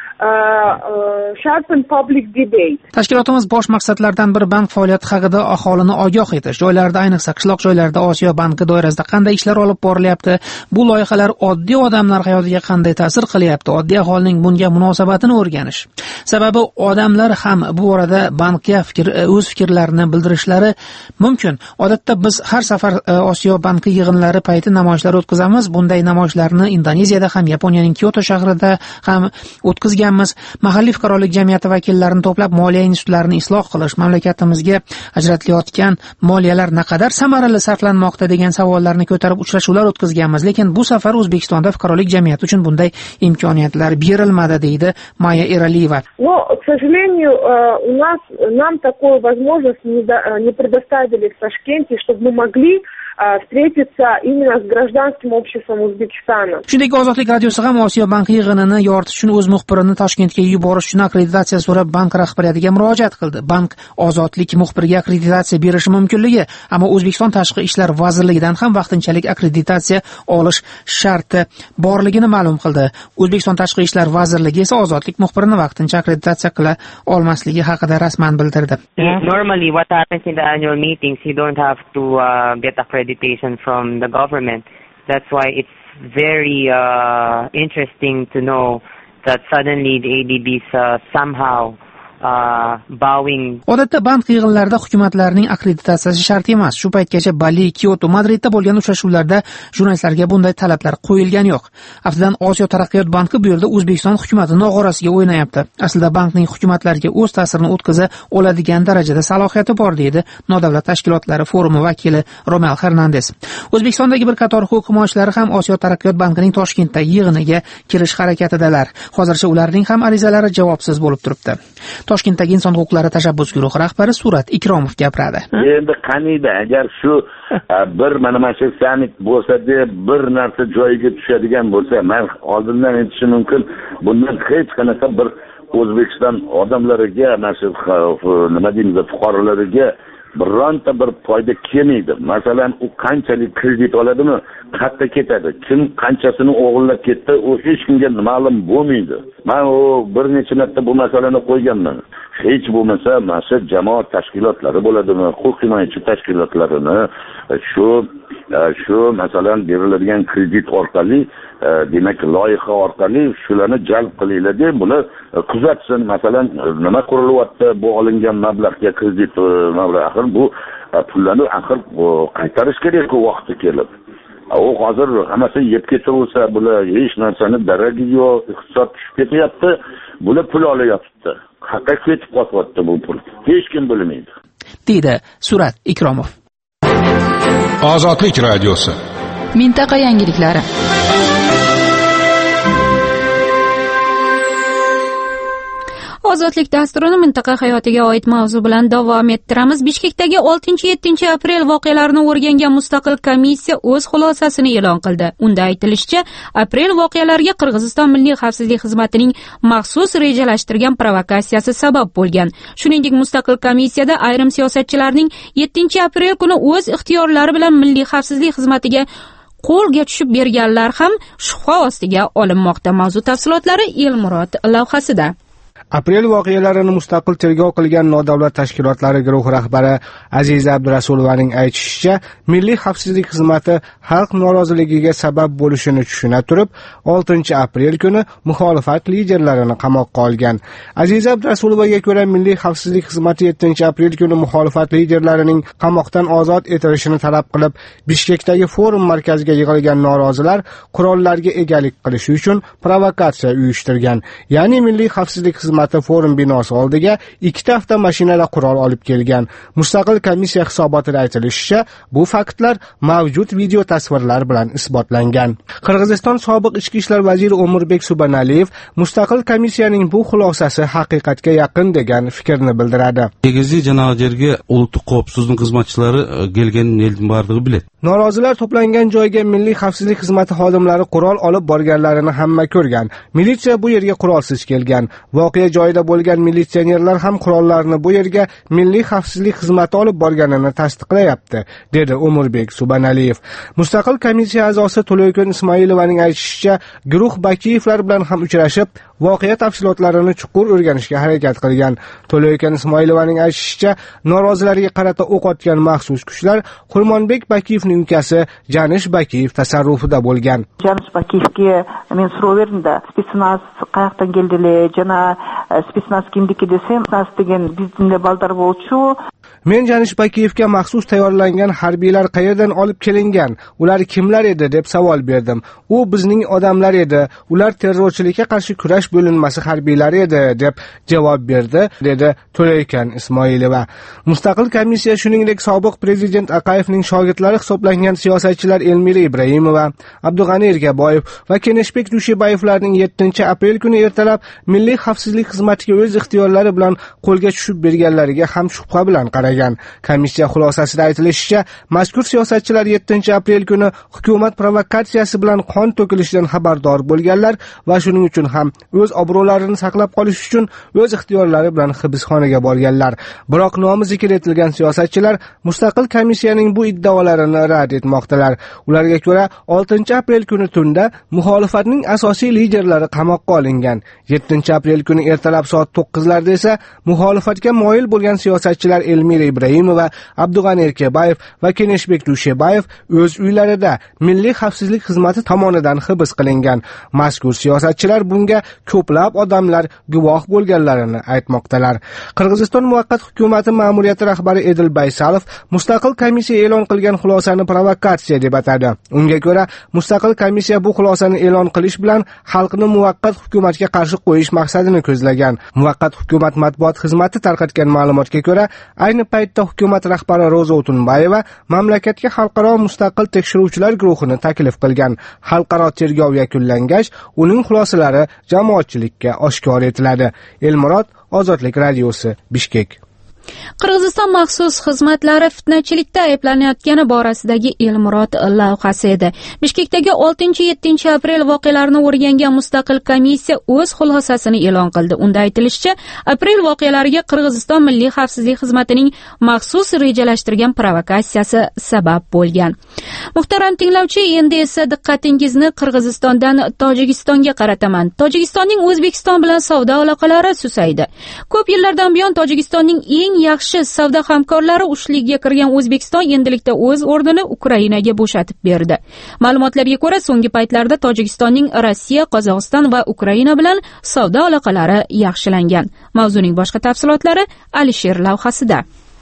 sharp and public debate. Tashkilotimiz bosh maqsadlaridan biri bank faoliyati haqida aholini ogoh etish. Joylarda, ayniqsa qishloq joylarda Osiyo banki doirasida qanday ishlar olib borilyapti, bu loyihalar oddiy odamlar hayotiga qanday ta'sir qilyapti, oddiy aholining bunga munosabatini o'rganish. Sababi odamlar ham bu borada bankga fikr, o'z fikrlarini bildirishlari mumkin. Odatda biz har safar Osiyo banki yig'inlari payti namoyishlar o'tkazamiz. Bunday namoyishlarni Indoneziyada ham, Yaponiyaning Kyoto shahrida ham o'tkazgan ekanmiz. Mahalliy fuqarolik jamiyati vakillarini to'plab moliya institutlarini isloh qilish, mamlakatimizga ajratilayotgan moliyalar naqadar samarali sarflanmoqda degan savollarni ko'tarib uchrashuvlar o'tkazganmiz. Lekin bu safar O'zbekistonda fuqarolik jamiyati uchun bunday imkoniyatlar berilmadi, deydi Maya Eraliyeva. Но, к сожалению, у нас нам такую возможность не предоставили в Ташкенте, чтобы мы могли встретиться именно с гражданским обществом Узбекистана. Shuningdek, Ozodlik radiosi ham Osiyo banki yig'inini yoritish uchun o'z muxbirini Toshkentga yuborish uchun akkreditatsiya so'rab bank rahbariyatiga murojaat qildi. Bank Ozodlik muxbiriga akkreditatsiya berishi mumkinligi, ammo O'zbekiston Tashqi ishlar vazirligidan ham vaqtinchalik akkreditatsiya olish sharti borligini ma'lum qildi. O'zbekiston Tashqi ishlar vazirligi esa Ozodlik muxbirini vaqtincha akkreditatsiya qila olmasligi haqida rasman bildirdi. Normally what happens in the annual meetings, you don't have to uh, get accreditation from the government. That's why it's very uh, interesting to know that suddenly the A D B is uh, somehow uh, bowing. Odatda bank yig'inlarida hukumatlarning akkreditatsiyasi shart emas. Shu paytgacha Bali, Kyoto, Madridda bo'lgan uchrashuvlarda jurnalistlarga bunday talablar qo'yilgani yo'q. Aftidan Osiyo taraqqiyot banki bu yerda O'zbekiston hukumati nog'orasiga o'ynayapti. Aslida bankning hukumatlarga o'z ta'sirini o'tkaza oladigan darajada salohiyati bor, deydi Nodavlat tashkilotlari forumi vakili Romel Hernandez. O'zbekistondagi bir qator huquq himoyachilari ham Osiyo taraqqiyot bankining Toshkentdagi yig'iniga kirish harakatidalar. Hozircha ularning ham arizalari javobsiz bo'lib turibdi. Toshkentdagi inson huquqlari tashabbus guruhi rahbari Surat Ikromov gapiradi. Endi qaniydi agar shu bir mana mana shu summit bo'lsa deb bir narsa joyiga tushadigan bo'lsa, men oldindan aytishim mumkin, bundan hech qanaqa bir O'zbekiston odamlariga, mana shu nima deymiz, fuqarolariga bironta bir foyda kelmaydi. Masalan, u qanchalik kredit oladimi, qayerga ketadi, kim qanchasini o'g'irlab ketdi, u hech kimga ma'lum bo'lmaydi. Men u bir necha marta bu masalani qo'yganman. Hech bo'lmasa, mana shu jamoat tashkilotlari bo'ladimi, huquq himoyachi tashkilotlarini shu shu masalan beriladigan kredit orqali, demak loyiha orqali shularni jalb qilinglar deb bular kuzatsin. Masalan, nima qurilyapti, bu olingan mablag'ga kredit mablag' axir bu pullarni axir qaytarish kerak vaqti kelib. U hozir hammasi yeb ketaversa, bular hech narsani daragi yo'q, iqtisod tushib ketyapti, bular pul olayapti. Qayerga ketib qolyapti bu pul? Hech kim bilmaydi, deydi Surat Ikromov. Ozodlik radiosi. Mintaqa yangiliklari. Ozodlik dasturini mintaqa hayotiga oid mavzu bilan davom ettiramiz. Bishkekdagi oltinchi yettinchi aprel voqealarini o'rgangan mustaqil komissiya o'z xulosasini e'lon qildi. Unda aytilishicha, aprel voqealariga Qirg'iziston Milliy xavfsizlik xizmatining maxsus rejalashtirgan provokatsiyasi sabab bo'lgan. Shuningdek, mustaqil komissiyada ayrim siyosatchilarning yettinchi aprel kuni o'z ixtiyorlari bilan Milliy xavfsizlik xizmatiga qo'lga tushib berganlar ham shubha ostiga olinmoqda. Mavzu tafsilotlari Elmurod lavhasida. Aprel voqealarini mustaqil tergov qilgan nodavlat tashkilotlari guruhi rahbari Aziza Abdurasulovaning aytishicha, Milliy xavfsizlik xizmati xalq noroziligiga sabab bo'lishini tushuna turib, oltinchi aprel kuni muxolifat liderlarini qamoqqa olgan. Aziza Abdurasulovaga ko'ra, Milliy xavfsizlik xizmati yettinchi aprel kuni muxolifat liderlarining qamoqdan ozod etilishini talab qilib, Bishkekdagi forum markaziga yig'ilgan norozilar qurollarga egalik qilish uchun provokatsiya uyushtirgan. Ya'ni Milliy xavfsizlik xizmati forum binosi oldiga ikkita avtomashinada qurol olib kelgan. Mustaqil komissiya hisobotida aytilishicha, bu faktlar mavjud video tasvirlar bilan isbotlangan. Qirg'iziston sobiq ichki ishlar vaziri Umurbek Subanaliyev mustaqil komissiyaning bu xulosasi haqiqatga yaqin degan fikrni bildiradi. Tegizli janob yerga ulug' qo'psizlik xizmatchilari kelganini eldan bardigi biladi. Norozilar to'plangan joyga Milliy xavfsizlik xizmati xodimlari qurol olib borganlarini hamma ko'rgan. Militsiya bu yerga qurolsiz kelgan. Voqea joyida bo'lgan militsionerlar ham qurollarni bu yerga Milliy xavfsizlik xizmati olib borganini tasdiqlayapti, dedi Umurbek Subanaliyev. Mustaqil komissiya a'zosi To'loykun Ismoilovaning aytishicha, guruh Bakiyevlar bilan ham uchrashib, voqea tafsilotlarini chuqur o'rganishga harakat qilgan. To'loykun Ismoilovaning aytishicha, norozilarga qarata o'q otgan maxsus kuchlar Qurmonbek Bakiyevning ukasi Janish Bakiyev tasarrufida bo'lgan. Janish Bakiyevga men so'rov berdim-da, spetsnaz qayerdan keldilar, jana spetsnaz kimniki desam, spetsnaz degan bizning baldar bo'lchu. Men Janish Bakiyevga maxsus tayyorlangan harbiylar qayerdan olib kelingan, ular kimlar edi deb savol berdim. U bizning odamlar edi, ular terrorchilikka qarshi kurash bo'linmasi harbiylari edi deb javob berdi, dedi To'laykan Ismoilova. Mustaqil komissiya shuningdek sobiq prezident Aqayevning shogirdlari hisoblangan siyosatchilar Elmira Ibrahimova, Abdug'ani Ergaboyev va Keneshbek Dushebayevlarning yettinchi aprel kuni ertalab Milliy xavfsizlik xizmatiga o'z ixtiyorlari bilan qo'lga tushib berganlariga ham shubha bilan qaragan. Komissiya xulosasida aytilishicha, mazkur siyosatchilar yettinchi aprel kuni hukumat provokatsiyasi bilan qon to'kilishidan xabardor bo'lganlar va shuning uchun ham o'z obro'larini saqlab qolish uchun o'z ixtiyorlari bilan hibsxonaga borganlar. Biroq nomi zikr etilgan siyosatchilar mustaqil komissiyaning bu iddaolarini rad etmoqdalar. Ularga ko'ra, oltinchi aprel kuni tunda muxolifatning asosiy liderlari qamoqqa olingan. yettinchi aprel kuni ertalab soat to'qqizlarda esa muxolifatga moyil bo'lgan siyosatchilar Elmira Ibrahimova, Abdug'ani Erkaboyev va Keneshbek Dushebayev o'z uylarida Milliy xavfsizlik xizmati tomonidan hibs qilingan. Mazkur siyosatchilar bunga ko'plab odamlar guvoh bo'lganlarini aytmoqdalar. Qirg'iziston muvaqqat hukumati ma'muriyati rahbari Edil Baysalov mustaqil komissiya e'lon qilgan xulosani provokatsiya deb atadi. Unga ko'ra, mustaqil komissiya bu xulosani e'lon qilish bilan xalqni muvaqqat hukumatga qarshi qo'yish maqsadini ko'zlagan. Muvaqqat hukumat matbuot xizmati tarqatgan ma'lumotga ko'ra, ayni paytda hukumat rahbari Ro'za O'tunbayeva mamlakatga xalqaro mustaqil tekshiruvchilar guruhini taklif qilgan. Xalqaro tergov yakunlangach, uning xulosalari jamoatchilikka oshkor etiladi. Elmurod, Ozodlik radiosi, Bishkek. Qirg'iziston maxsus xizmatlari fitnachilikda ayblanayotgani borasidagi Elmurod lavhasi edi. Bishkekdagi oltinchi yettinchi aprel voqealarini o'rgangan mustaqil komissiya o'z xulosasini e'lon qildi. Unda aytilishicha, aprel voqealariga Qirg'iziston Milliy xavfsizlik xizmatining maxsus rejalashtirgan provokatsiyasi sabab bo'lgan. Muhtaram tinglovchi, endi esa diqqatingizni Qirg'izistondan Tojikistonga qarataman. Tojikistonning O'zbekiston bilan savdo aloqalari susaydi. Ko'p yillardan buyon Tojikistonning eng yaxshi savdo hamkorlari uchligiga kirgan O'zbekiston endilikda o'z o'rnini Ukrainaga bo'shatib berdi. Ma'lumotlarga ko'ra, so'nggi paytlarda Tojikistonning Rossiya, Qozog'iston va Ukraina bilan savdo aloqalari yaxshilangan. Mavzuning boshqa tafsilotlari Alisher lavhasida.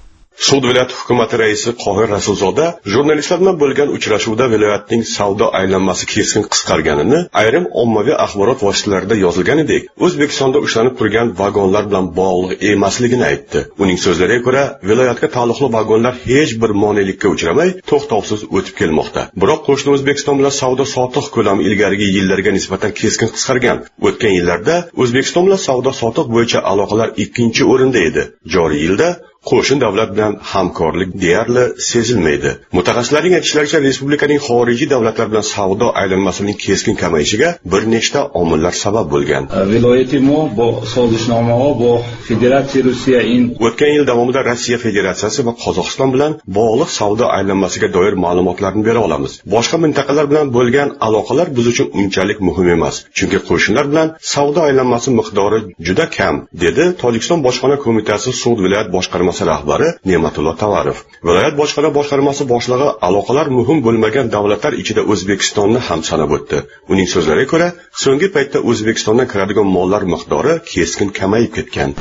Sud viloyati hukumati raisi Qohir Rasulzoda jurnalistlar bilan bo'lgan uchrashuvda viloyatning savdo aylanmasi keskin qisqarganini, ayrim ommaviy axborot vositalarida yozilganidek, O'zbekistonda ushlanib turgan vagonlar bilan bog'liq emasligini aytdi. Uning so'zlariga ko'ra, viloyatga taalluqli vagonlar hech bir monelikka uchramay, to'xtovsiz o'tib kelmoqda. Biroq qo'shni O'zbekiston bilan savdo sotiq ko'lami ilgarigi yillarga nisbatan keskin qisqargan. O'tgan yillarda O'zbekiston bilan savdo sotiq bo'yicha aloqalar ikkinchi o'rinda edi. Joriy yilda qo'shni davlat bilan hamkorlik deyarli sezilmaydi. Mutaxassislarning aytishlaricha, respublikaning xorijiy davlatlar bilan savdo aylanmasining keskin kamayishiga bir nechta omillar sabab bo'lgan. Viloyatimo bu sozishnoma bu Federatsiya Rossiya in o'tgan yil davomida Rossiya Federatsiyasi va Qozog'iston bilan bog'liq savdo aylanmasiga doir ma'lumotlarni bera olamiz. Boshqa mintaqalar bilan bo'lgan aloqalar biz uchun unchalik muhim emas, chunki qo'shnilar bilan savdo aylanmasi miqdori juda kam, dedi Tojikiston bojxona qo'mitasi sud viloyat boshqarmasi rahbari Ne'matullo Tavarov. Viloyat bojxona boshqarmasi boshlig'i aloqalar muhim bo'lmagan davlatlar ichida O'zbekistonni ham sanab o'tdi. Uning so'zlariga ko'ra, so'nggi paytda O'zbekistondan kiradigan mollar miqdori keskin kamayib ketgan.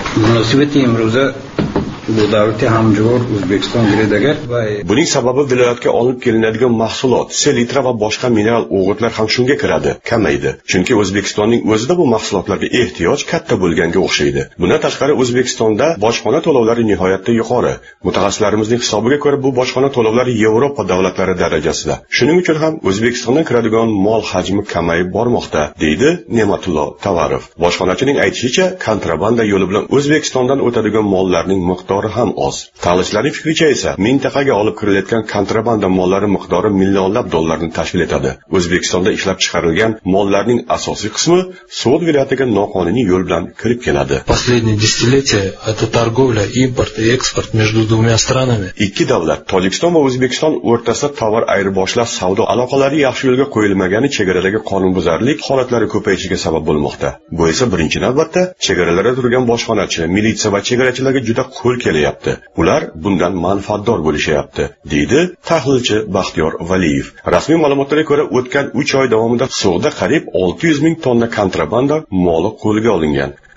Bu davlatga hamjor O'zbekiston giredagi va buning sababi viloyatga olib kelinadigan mahsulot, selitra va boshqa mineral o'g'itlar ham shunga kiradi, kamaydi. Chunki O'zbekistonning o'zida bu mahsulotlarga ehtiyoj katta bo'lganga o'xshaydi. Bundan tashqari O'zbekistonda bojxona to'lovlari nihoyatda yuqori. Mutaxassislarimizning hisobiga ko'ra, bu bojxona to'lovlari Yevropa davlatlari darajasida. Shuning uchun ham O'zbekistondan kiradigan mol hajmi kamayib bormoqda, deydi Ne'matullo Tavarov. Bojxonachining aytishicha, kontrabanda yo'li bilan O'zbekistondan o'tadigan mollarning miqdori ham oz. Tahlilchilarning fikricha esa, mintaqaga olib kirilayotgan kontrabanda mollari miqdori millionlab dollarni tashkil etadi. O'zbekistonda ishlab chiqarilgan mollarning asosiy qismi So'g'd viloyatiga noqonuniy yo'l bilan kirib keladi. Последние десятилетия это торговля, импорт и экспорт между двумя странами. Ikki davlat, Tojikiston va O'zbekiston o'rtasida tovar ayirboshlash savdo aloqalari yaxshi yo'lga qo'yilmagani chegaradagi qonunbuzarlik holatlari ko'payishiga sabab bo'lmoqda. Bu esa birinchi navbatda chegaralarda turgan bojxonachi, militsiya va chegarachilarga juda qo'l kelyapti. Ular bundan manfaatdor bo'lishyapti, deydi tahlilchi Baxtiyor Valiyev. Rasmiy ma'lumotlarga ko'ra, o'tgan uch oy davomida So'g'da qariyb olti yuz ming tonna kontrabanda moli qo'lga olingan.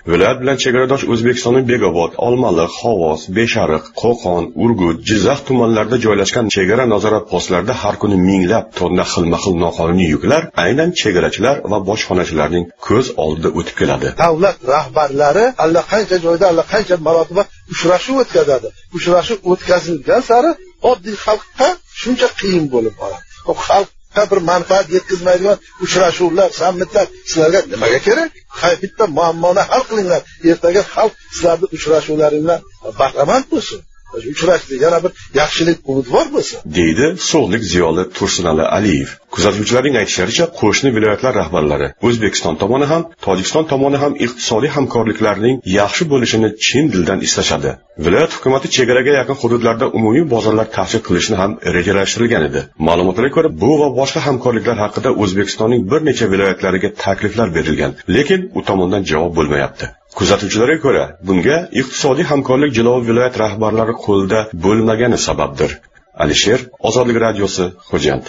Viloyat bilan chegaradosh O'zbekistonning Bekobod, Olmaliq, Xovos, Beshariq, Qo'qon, Urgut, Jizzax tumanlarida joylashgan chegara nazorat postlarida har kuni minglab tonna xilma-xil noqonuniy yuklar aynan chegarachilar va bojxonachilarning ko'z oldida o'tib keladi. Davlat rahbarlari allaqancha joyda allaqancha marotaba uchrashuv o'tkazadi. Uchrashuv o'tkazilgan sari oddiy xalqqa shuncha qiyin bo'lib boradi. Xalq bir manfaat yetkazmaydigan uchrashuvlar, sammitlar sizlarga nimaga kerak? Hay bitta muammoni hal qilinglar. Ertaga xalq sizlarning uchrashuvlaringizdan bahramand bo'lsin. Uchrashdi yana bir yaxshilik umidvor bo'lsin, deydi So'g'lik ziyoli Tursunali Aliyev. Kuzatuvchilarning aytishlaricha, qo'shni viloyatlar rahbarlari O'zbekiston tomoni ham, Tojikiston tomoni ham iqtisodiy hamkorliklarning yaxshi bo'lishini chin dildan istashadi. Viloyat hukumatı chegaraga yaqin hududlarda umumiy bozorlar ta'sis qilishni ham rejalashtirgan edi. Ma'lumotlarga ko'ra, bu va boshqa hamkorliklar haqida O'zbekistonning bir necha viloyatlariga takliflar berilgan, lekin u tomondan javob bo'lmayapti. Kuzatuvchilarga ko'ra, bunga iqtisodiy hamkorlik Jilovi viloyat rahbarlari qo'lida bo'lmagani sababdir. Alisher, Ozodlik radiosi, Xo'jand.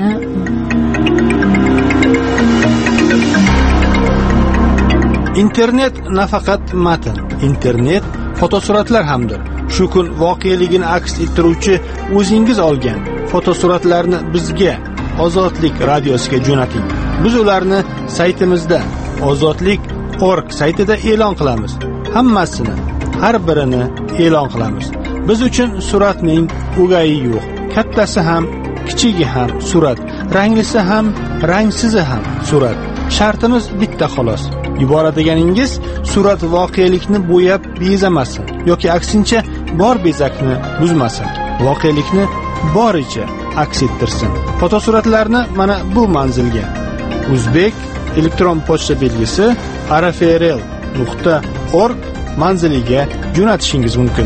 Internet nafaqat matn, internet fotosuratlar hamdir. Shu kun voqeligini aks ettiruvchi o'zingiz olgan fotosuratlarni bizga Ozodlik radiosiga jo'nating. Biz ularni saytimizda ozodlik nuqta org saytida e'lon qilamiz. Hammasini, har birini e'lon qilamiz. Biz uchun suratning o'gayi yo'q. Kattasi ham, kichigi ham surat, ranglisi ham, rangsizi ham surat. Shartimiz bitta xolos. Yuboradiganingiz surat voqelikni bo'yab bezamasin yoki aksincha bor bezakni buzmasin. Voqelikni boricha aks ettirsin. Fotosuratlarni mana bu manzilga O'zbek elektron pochta belgisi r f r l nuqta org manziliga jo'natishingiz mumkin.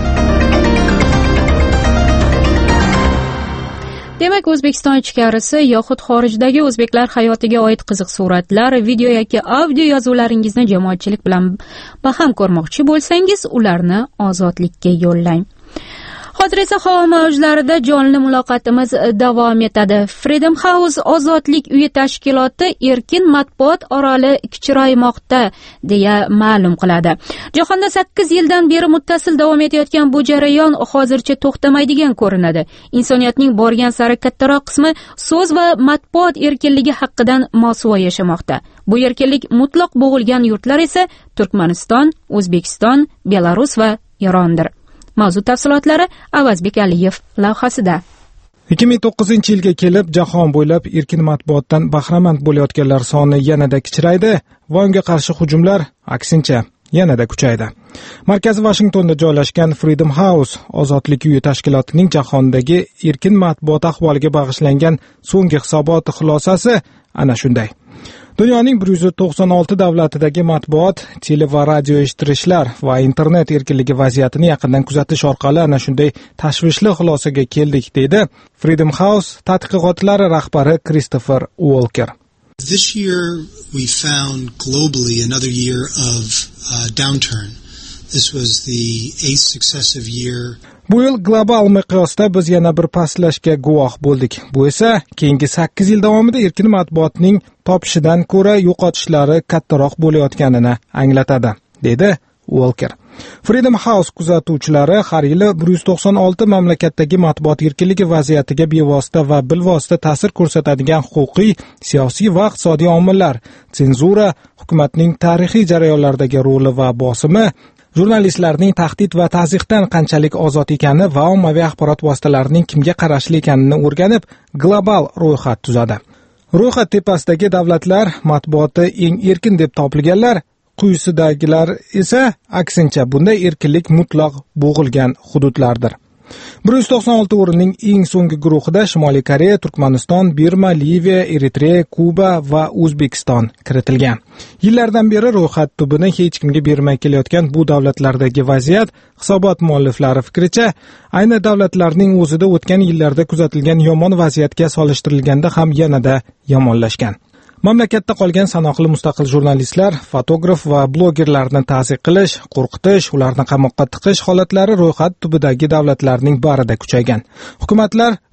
Demak, O'zbekiston ichkarisi yoxud xorijdagi o'zbeklar hayotiga oid qiziq suratlar, video yoki audio yozuvlaringizni jamoatchilik bilan baham ko'rmoqchi bo'lsangiz, ularni Ozodlikka yo'llang. Hozir esa havo mavjlarida jonli muloqotimiz davom etadi. Freedom House Ozodlik uyi tashkiloti erkin matbuot oroli kichraymoqda deya ma'lum qiladi. Jahonda sakkiz yildan beri muttasil davom etayotgan bu jarayon hozircha to'xtamaydigan ko'rinadi. Insoniyatning borgan sari kattaroq qismi so'z va matbuot erkinligi haqqidan mosuvo yashamoqda. Bu erkinlik mutlaq bo'g'ilgan yurtlar esa Turkmaniston, O'zbekiston, Belarus va Erondir. Mavzu tafsilotlari Avazbek Aliyev lavhasida. ikki ming to'qqizinchi yilga kelib jahon bo'ylab erkin matbuotdan bahramand bo'layotganlar soni yanada kichraydi va unga qarshi hujumlar aksincha yanada kuchaydi. Markazi Washingtonda joylashgan Freedom House Ozodlik uyi tashkilotining jahondagi erkin matbuot ahvoliga bag'ishlangan so'nggi hisoboti xulosasi ana shunday. Dunyoning bir yuz to'qson olti davlatidagi matbuot, tele va radio eshittirishlar va internet erkinligi vaziyatini yaqindan kuzatish orqali ana shunday tashvishli xulosaga keldik, deydi Freedom House tadqiqotlari rahbari Christopher Walker. This year we found globally another year of uh, downturn. This was the eighth successive year. Bu yil global miqyosda biz yana bir pastlashga guvoh bo'ldik. Bu esa keyingi sakkiz yil davomida erkin matbuotning topishidan ko'ra yo'qotishlari kattaroq bo'layotganini anglatadi, dedi Walker. Freedom House kuzatuvchilari har yili bir yuz to'qson olti mamlakatdagi matbuot erkinligi vaziyatiga bevosita va bilvosita ta'sir ko'rsatadigan huquqiy, siyosiy va iqtisodiy omillar, senzura, hukumatning tarixiy jarayonlardagi roli va bosimi, jurnalistlarning tahdid va ta'ziyqdan qanchalik ozod ekani va ommaviy axborot vositalarining kimga qarashli ekanini o'rganib, global ro'yxat tuzadi. Ro'yxat tepasidagi davlatlar matbuoti eng erkin deb topilganlar, quyisidagilar esa aksincha bunday erkinlik mutlaq bo'g'ilgan hududlardir. bir yuz to'qson olti o'rinning eng so'nggi guruhida Shimoliy Koreya, Turkmaniston, Birma, Liviya, Eritreya, Kuba va O'zbekiston kiritilgan. Yillardan beri ro'yxat tubini hech kimga bermay kelayotgan bu davlatlardagi vaziyat, hisobot mualliflari fikricha, ayni davlatlarning o'zida o'tgan yillarda kuzatilgan yomon vaziyatga solishtirilganda ham yanada yomonlashgan. Mamlakatda qolgan sanoqli mustaqil jurnalistlar, fotograf va blogerlarni ta'zir qilish, qo'rqitish, ularni qamoqqa tiqish holatlari ro'yxat tubidagi davlatlarning barida kuchaygan. Hukumatlar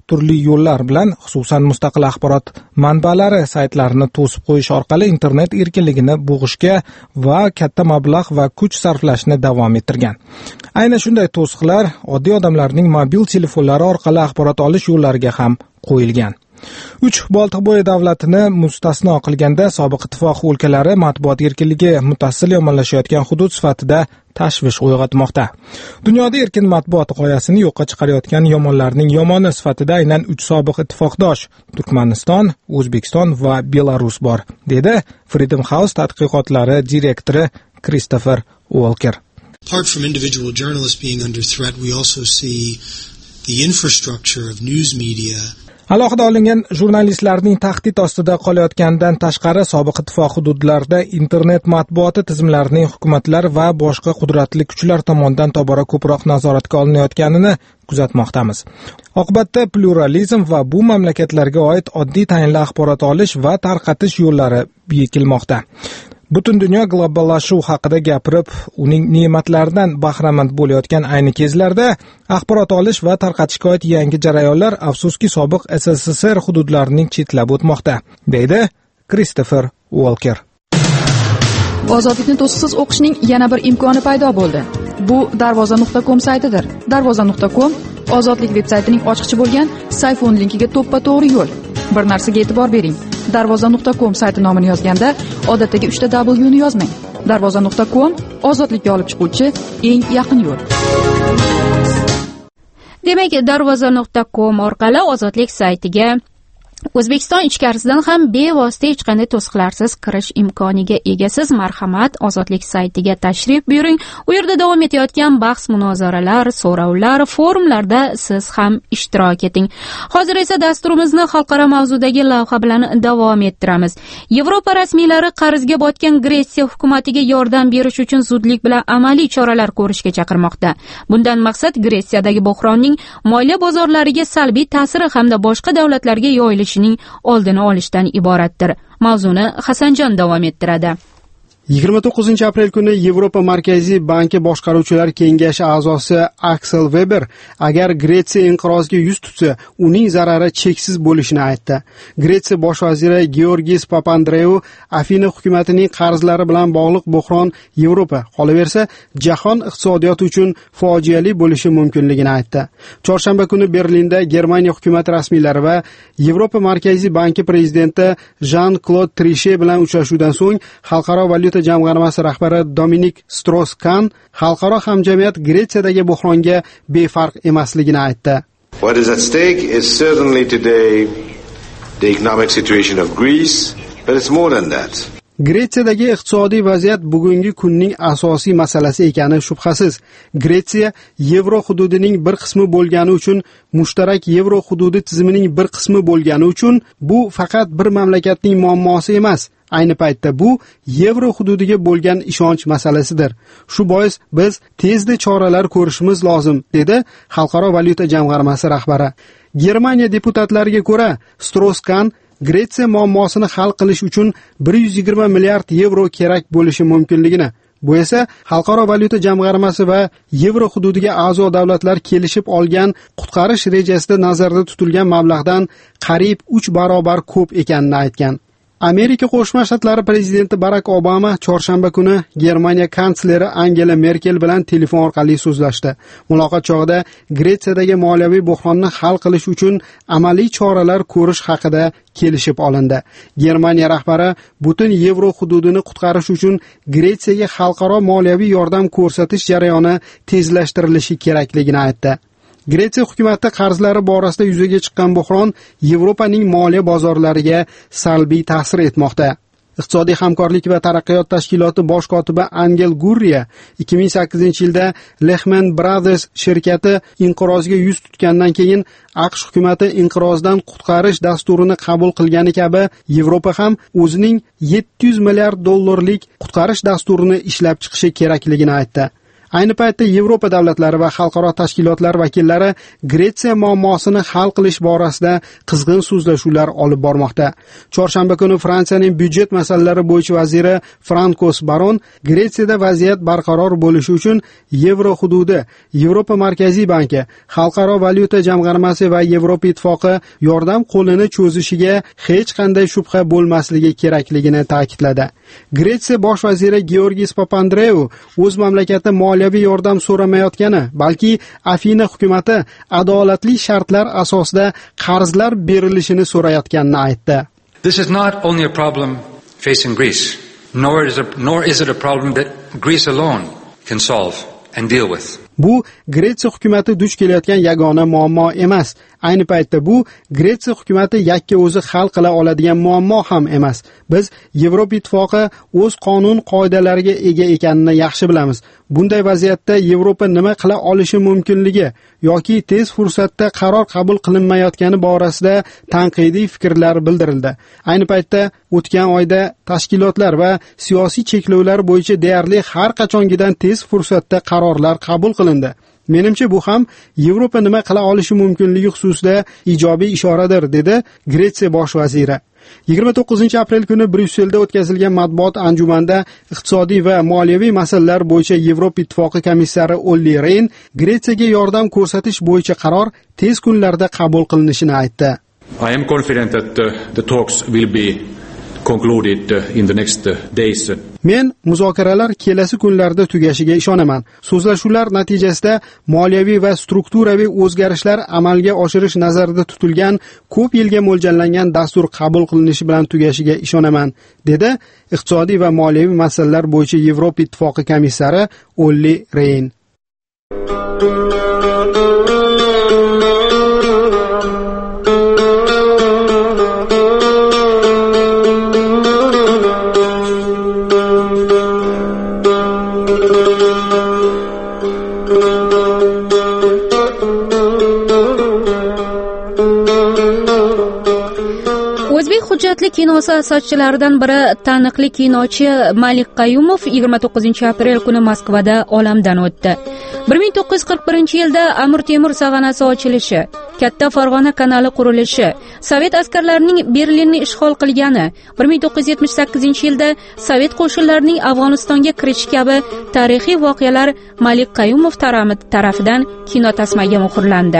turli yo'llar bilan, xususan mustaqil axborot manbalari saytlarini to'sib qo'yish orqali internet erkinligini bo'g'ishga va katta mablag' va kuch sarflashni davom ettirgan. Aynan shunday to'siqlar oddiy odamlarning mobil telefonlari orqali axborot olish yo'llariga ham qo'yilgan. uch Boltiqbo'yi davlatini mustasno qilganda sobiq ittifoq o'lkalari matbuot erkinligi muttasil yomonlashayotgan hudud sifatida tashvish uyg'otmoqda. Dunyoda erkin matbuot g'oyasini yo'qqa chiqarayotgan yomonlarning yomoni sifatida aynan uch sobiq ittifoqdosh Turkmaniston, O'zbekiston va Belarus bor, dedi Freedom House tadqiqotlari direktori Christopher Walker. Apart from individual journalists being under threat, we also see the infrastructure of news media. Alohida olingan jurnalistlarning tahdid ostida qolayotganidan tashqari, sobiq ittifoq hududlarida internet matbuoti tizimlarining hukumatlar va boshqa qudratli kuchlar tomonidan tobora ko'proq nazoratga olinayotganini kuzatmoqdamiz. Oqibatda pluralizm va bu mamlakatlarga oid oddiy tayinli axborot olish va tarqatish yo'llari bekilmoqda. Butun dunyo globallashuv haqida gapirib, uning ne'matlaridan bahramand bo'layotgan ayni kezlarda axborot olish va tarqatishga oid yangi jarayonlar afsuski sobiq S S S R hududlarining chetlab o'tmoqda, deydi Christopher Walker. Ozodlikni to'siqsiz o'qishning yana bir imkoni paydo bo'ldi. Bu darvoza nuqta com saytidir. darvoza nuqta com Ozodlik veb-saytining ochiqchi bo'lgan sayfon linkiga to'ppa-to'g'ri yo'l. Bir narsaga e'tibor bering. darvoza nuqta com sayti nomini yozganda odatdagi uchta W ni yozmang. darvoza nuqta com ozodlikka olib chiquvchi eng yaqin yo'l. Demak, darvoza nuqta com orqali ozodlik saytiga O'zbekiston ichkarisidan ham bevosita hech qanday to'siqlarsiz kirish imkoniga egasiz. Marhamat, ozodlik saytiga tashrif buyuring. U yerda davom etayotgan bahs, munozaralar, so'rovlar, forumlarda siz ham ishtirok eting. Hozir esa dasturimizni xalqaro mavzudagi lavha bilan davom ettiramiz. Yevropa rasmiylari qarzga botgan Gretsiya hukumatiga yordam berish uchun zudlik bilan amaliy choralar ko'rishga chaqirmoqda. Bundan maqsad Gretsiyadagi buhronning moliya bozorlariga salbiy ta'siri hamda boshqa davlatlarga yoyilishi oldini olishdan iboratdir. Mavzuni Hasanjon davom ettiradi. yigirma to'qqizinchi aprel kuni Yevropa Markaziy banki boshqaruvchilar kengashi a'zosi Aksel Weber agar Gretsiya inqirozga yuz tutsa, uning zarari cheksiz bo'lishini aytdi. Gretsiya bosh vaziri Georgis Papandreou Afina hukumatining qarzlari bilan bog'liq buhron Yevropa, qolaversa, jahon iqtisodiyoti uchun fojiali bo'lishi mumkinligini aytdi. Chorshanba kuni Berlinda Germaniya hukumati rasmiylari va Yevropa Markaziy banki prezidenti Jean-Claude Trichet bilan uchrashuvdan so'ng xalqaro valyuta jamg'armasi rahbari Dominik Strauss-Kahn xalqaro hamjamiyat Gretsiyadagi buhronga befarq emasligini aytdi. What is at stake is certainly today the economic situation of Greece, but it's more than that. Gretsiyadagi iqtisodiy vaziyat bugungi kunning asosiy masalasi ekani shubhasiz. Gretsiya yevro hududining bir qismi bo'lgani uchun, mushtarak yevro hududi tizimining bir qismi bo'lgani uchun bu faqat bir mamlakatning muammosi emas. Ayni paytda bu yevro hududiga bo'lgan ishonch masalasidir. Shu bois biz tezda choralar ko'rishimiz lozim, dedi Xalqaro valyuta jamg'armasi rahbari. Germaniya deputatlariga ko'ra, Strauss-Kahn Gretsiya muammosini hal qilish uchun bir yuz yigirma milliard yevro kerak bo'lishi mumkinligini, bu esa Xalqaro valyuta jamg'armasi va yevro hududiga a'zo davlatlar kelishib olgan qutqarish rejasida nazarda tutilgan mablag'dan qariyb uch barobar ko'p ekanini aytgan. Amerika Qo'shma Shtatlari prezidenti Barack Obama chorshanba kuni Germaniya kansleri Angela Merkel bilan telefon orqali so'zlashdi. Muloqot chog'ida Gretsiyadagi moliyaviy buhronni hal qilish uchun amaliy choralar ko'rish haqida kelishib olindi. Germaniya rahbari butun yevro hududini qutqarish uchun Gretsiyaga xalqaro moliyaviy yordam ko'rsatish jarayoni tezlashtirilishi kerakligini aytdi. Gretsiya hukumati qarzlari borasida yuzaga chiqqan buhron Yevropaning moliya bozorlariga salbiy ta'sir etmoqda. Iqtisodiy hamkorlik va taraqqiyot tashkiloti bosh kotibi Angel Gurria ikki ming sakkizinchi yilda Lehman Brothers shirkati inqirozga yuz tutgandan keyin AQSh hukumati inqirozdan qutqarish dasturini qabul qilgani kabi Yevropa ham o'zining yetti yuz milliard dollarlik qutqarish dasturini ishlab chiqishi kerakligini aytdi. Ayni paytda Yevropa davlatlari va xalqaro tashkilotlar vakillari Gretsiya muammosini hal qilish borasida qizg'in so'zlashuvlar olib bormoqda. Chorshanba kuni Fransiyaning byudjet masalalari bo'yicha vaziri Frankos Baron Gretsiyada vaziyat barqaror bo'lishi uchun yevro hududi, Yevropa Markaziy banki, Xalqaro valyuta jamg'armasi va Yevropa ittifoqi yordam qo'lini cho'zishiga hech qanday shubha bo'lmasligi kerakligini ta'kidladi. Gretsiya bosh vaziri Georgis Papandreou o'z mamlakati moliyaviy yordam so'ramayotgani, balki Afina hukumatı adolatli shartlar asosida qarzlar berilishini so'rayotganini aytdi. This is not only a problem facing Greece, nor is, a, nor is it a problem that Greece alone can solve and deal with. Bu Gretsiya hukumatı duch kelayotgan yagona muammo emas. Ayni paytda bu Gretsiya hukumatı yakka o'zi hal qila oladigan muammo ham emas. Biz Yevropa ittifoqi o'z qonun qoidalariga ega ekanini yaxshi bilamiz. Bunday vaziyatda Yevropa nima qila olishi mumkinligi yoki tez fursatda qaror qabul qilinmayotgani borasida tanqidiy fikrlar bildirildi. Ayni paytda o'tgan oyda tashkilotlar va siyosiy cheklovlar bo'yicha deyarli har qachongidan tez fursatda qarorlar qabul qilindi. Menimcha bu ham Yevropa nima qila olishi mumkinligi xususida ijobiy ishoradir, dedi Gretsiya bosh vaziri. yigirma to'qqizinchi aprel kuni Bryusselda o'tkazilgan matbuot anjumanida iqtisodiy va moliyaviy masalalar bo'yicha Yevropa ittifoqi komissari Olli Rehn Gretsiyaga yordam ko'rsatish bo'yicha qaror tez kunlarda qabul qilinishini aytdi. I am confident that uh, the talks will be concluded uh, in the next uh, days. Men muzokaralar kelasi kunlarda tugashiga ishonaman. So'zlashuvlar natijasida moliyaviy va strukturaviy o'zgarishlar amalga oshirish nazarda tutilgan ko'p yilga mo'ljallangan dastur qabul qilinishi bilan tugashiga ishonaman, dedi iqtisodiy va moliyaviy masalalar bo'yicha Yevropa ittifoqi komissari Olli Rehn. O'zbek hujjatli kinosi asoschilaridan biri taniqli kinochi Malik Qayumov yigirma to'qqizinchi aprel kuni Moskvada olamdan o'tdi. bir ming to'qqiz yuz qirq birinchi yilda Amir Temur sag'anasi ochilishi, Katta Farg'ona kanali qurilishi, Sovet askarlarining Berlinni ishg'ol qilgani, bir ming to'qqiz yuz yetmish sakkizinchi yilda Sovet qo'shinlarining Afg'onistonga kirishi kabi tarixiy voqealar Malik Qayumov tarafidan kinotasmaga muhrlandi.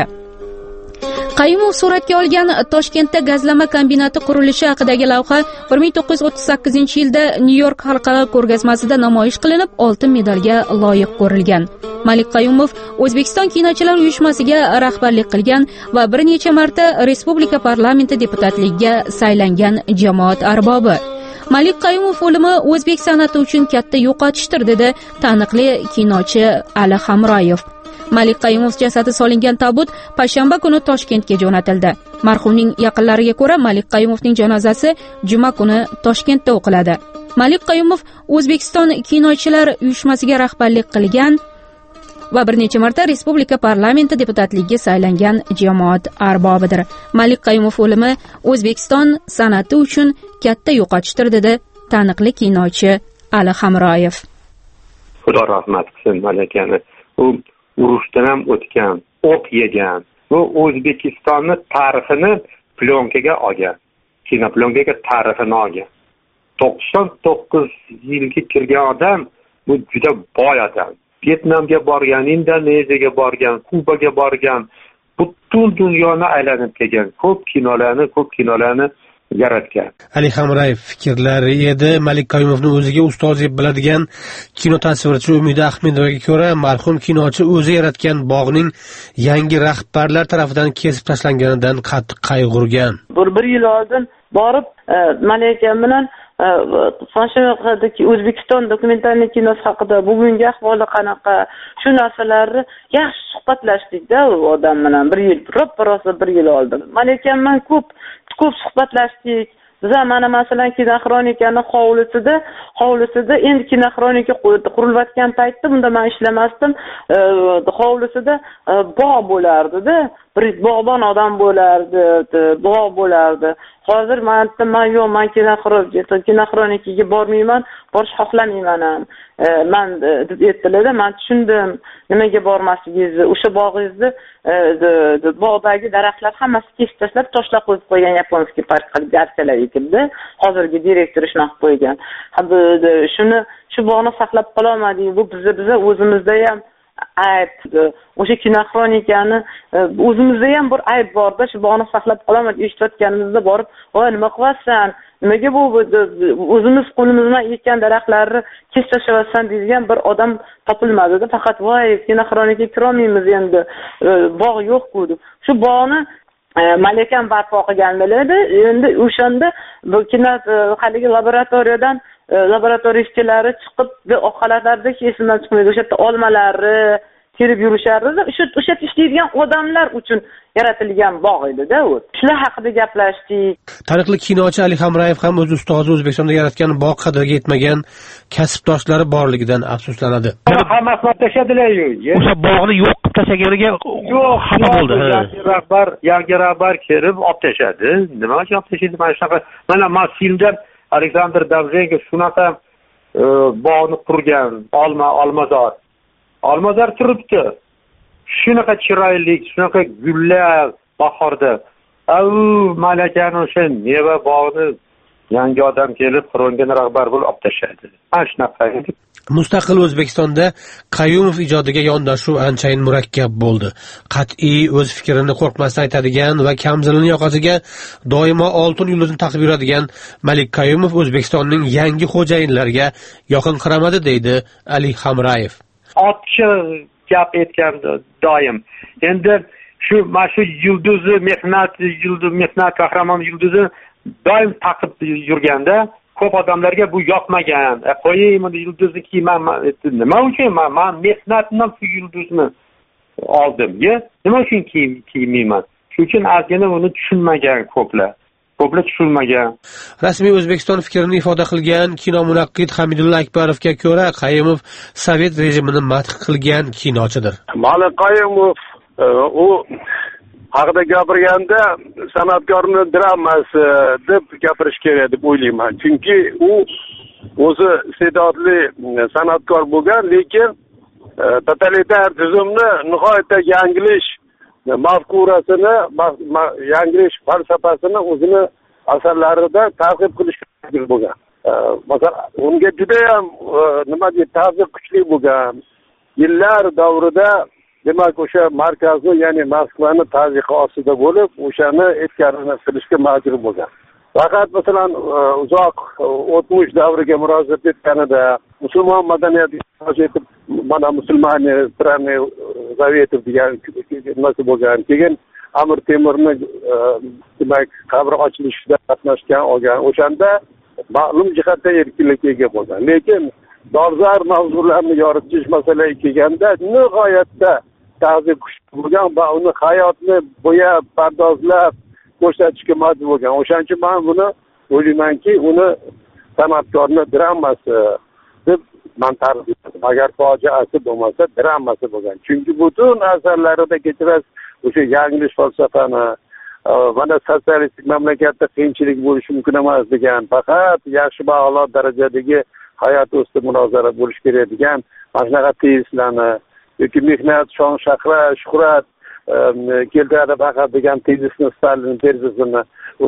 Qayumov suratga olgan Toshkentda gazlama kombinati qurilishi haqidagi lavha bir ming to'qqiz yuz o'ttiz sakkizinchi yilda Nyu-York xalqaro ko'rgazmasida namoyish qilinib, oltin medalga loyiq ko'rilgan. Malik Qayumov O'zbekiston kinochilar uyushmasiga rahbarlik qilgan va bir necha marta Respublika parlamenti deputatligiga saylangan jamoat arbobi. Malik Qayumov o'limi o'zbek san'ati uchun katta yo'qotishdir, dedi taniqli kinochi Ali Hamroyev. Malik Qayumov jasadi solingan tabut payshanba kuni Toshkentga jo'natildi. Marhumning yaqinlariga ko'ra, Malik Qayumovning janozasi juma kuni Toshkentda o'qiladi. Malik Qayumov O'zbekiston kinochilar uyushmasiga rahbarlik qilgan va bir necha marta Respublika parlamenti deputatligiga saylangan jamoat arbobidir. Malik Qayumov o'limi O'zbekiston san'ati uchun katta yo'qotishdir, dedi taniqli kinochi Ali Hamroyev. Xudo rahmat qilsin malakani. U urushdan ham o'tgan, o'q yegan. Bu O'zbekistonni tarixini plyonkaga olgan. Kinoplonkaga tarixini olgan. to'qson to'qqiz yilga kirgan odam, bu juda boy odam. Vyetnamga borgan, Indoneziyaga borgan, Kubaga borgan, butun dunyoni aylanib kelgan, ko'p kinolarni, ko'p kinolarni yaratgan. Ali Hamrayev fikrlari edi. Malik Qayumovni o'ziga ustoz deb biladigan kino tasvirchi Umida Ahmedovga ko'ra, marhum kinochi o'zi yaratgan bog'ning yangi rahbarlar tarafidan kesib tashlanganidan qattiq qayg'urgan. Bir bir yil oldin borib Malika bilan Fashiyadagi O'zbekiston dokumentarniy kinosi haqida bugungi ahvoli qanaqa, shu narsalarni yaxshi suhbatlashdik-da u odam bilan bir yil, ro'ppa-rosa bir yil oldin. Malika bilan ko'p ko'p suhbatlashdik. Biz mana masalan kinoxronikani hovlisida, hovlisida endi kinoxronika qurilayotgan paytda bunda men ishlamasdim. Hovlisida bog' bo'lardi-da. Bir bog'bon odam bo'lardi, bog' bo'lardi. hozir man man yo'q, man kinoxronikaga bormayman, borish xohlamayman ham. Man deb aytdilar-da, men tushundim nimaga bormasligingizni. O'sha bog'ingizni bog'dagi daraxtlar hammasi kesib tashlab, toshlar qo'yib qo'ygan yaponskiy park qilib garchalar ekildi. Hozirgi direktor shunaqa qo'ygan. Shuni shu bog'ni saqlab qololmadik. Bu bizni biza o'zimizda ham ayb. O'sha kinoxronikani o'zimizda ham bir ayb bor-da, shu bog'ni saqlab qololmadik. Eshitayotganimizda borib, "Voy, nima qilyapsan? Nimaga bu o'zimiz qo'limizdan ekkan daraxtlarni kesib tashlayapsan?" degan bir odam topilmadi-da. Faqat "Voy, kinoxronikaga kirolmaymiz endi. Bog' yo'q-ku" deb. Shu bog'ni malakam barpo qilganlar edi. Endi o'shanda bu kino haligi laboratoriyadan laboratoriya ishchilari chiqib, oqalatlarda esimdan chiqmaydi. O'sha yerda olmalarni terib yurishardi. O'sha o'sha ishlaydigan odamlar uchun yaratilgan bog' edi-da u. Shular haqida gaplashdik. Taniqli kinochi Ali Hamrayev ham o'z ustozi O'zbekistonda yaratgan bog' qadriga yetmagan kasbdoshlari borligidan afsuslanadi. Hammasini tashladilar-yu. O'sha bog'ni yo'q qilib tashlaganiga yo'q xafa bo'ldi. Yangi rahbar, yangi rahbar kelib olib tashladi. Nima uchun olib tashladi? Mana shunaqa. Mana men filmda Aleksandr Davjenko shunaqa bog'ni qurgan, olma, olmazor. Olmazor turibdi. Shunaqa chiroyli, shunaqa gullar bahorda. Au, malakani o'sha meva bog'ni yangi odam kelib qurgan rahbar bo'lib olib tashladi. Mana shunaqa edi. Mustaqil O'zbekistonda Qayumov ijodiga yondashuv anchayin murakkab bo'ldi. Qat'iy o'z fikrini qo'rqmasdan aytadigan va kamzilini yoqasiga doimo oltin yulduzni taqib yuradigan Malik Qayumov O'zbekistonning yangi xo'jayinlariga yaqin qaramadi, deydi Ali Hamrayev. Ochiq gap aytganda doim. Endi shu mana shu yulduzni, mehnat yulduzi, mehnat qahramon yulduzi doim taqib yurganda ko'p odamlarga bu yoqmagan. E, qo'ying buni yulduzni kiyman. Nima uchun men men mehnatdan shu yulduzni oldim. Nima uchun kiymayman? Shuning uchun ozgina uni tushunmagan ko'plar. Ko'plar tushunmagan. Rasmiy O'zbekiston fikrini ifoda qilgan kino munaqqid Hamidulla Akbarovga ko'ra, Qayumov Sovet rejimini madh qilgan kinochidir. Malik Qayumov u haqida gapirganda san'atkorni dramasi deb gapirish kerak deb o'ylayman. Chunki u o'zi iste'dodli san'atkor bo'lgan, lekin totalitar tuzumni nihoyatda yanglish mafkurasini, yanglish falsafasini o'zini asarlarida targ'ib qilishga majbur bo'lgan. Masalan, unga juda ham nima deydi, ta'sir kuchli bo'lgan. Yillar davrida demak o'sha markazni, ya'ni Moskvani tazyiqi ostida bo'lib, o'shani aytganini qilishga majbur bo'lgan. Faqat masalan uzoq o'tmish davriga murojaat etganida musulmon madaniyatiga etib, mana musulmani strani Zavetov degan nimasi bo'lgan. Keyin Amir Temurni demak qabri ochilishida qatnashgan olgan. O'shanda ma'lum jihatda erkinlikka ega bo'lgan. Lekin dolzarb mavzularni yoritish masalaga kelganda nihoyatda ta'zir kuchli bo'lgan va uni hayotni bo'yab, pardozlab ko'rsatishga majbur bo'lgan. O'shaning uchun men buni o'ylaymanki, uni san'atkorni dramasi deb men ta'rif etaman. Agar fojiasi bo'lmasa, dramasi bo'lgan. Chunki butun asarlarida kechirasiz o'sha yanglish falsafani, mana sotsialistik mamlakatda qiyinchilik bo'lishi mumkin emas degan, faqat yaxshi va a'lo darajadagi hayot ustida munozara bo'lish kerak degan mana shunaqa tezislarni yoki mehnat, shon, shahrat, shuhrat keltiradi faqat degan tezisni, Stalin tezisini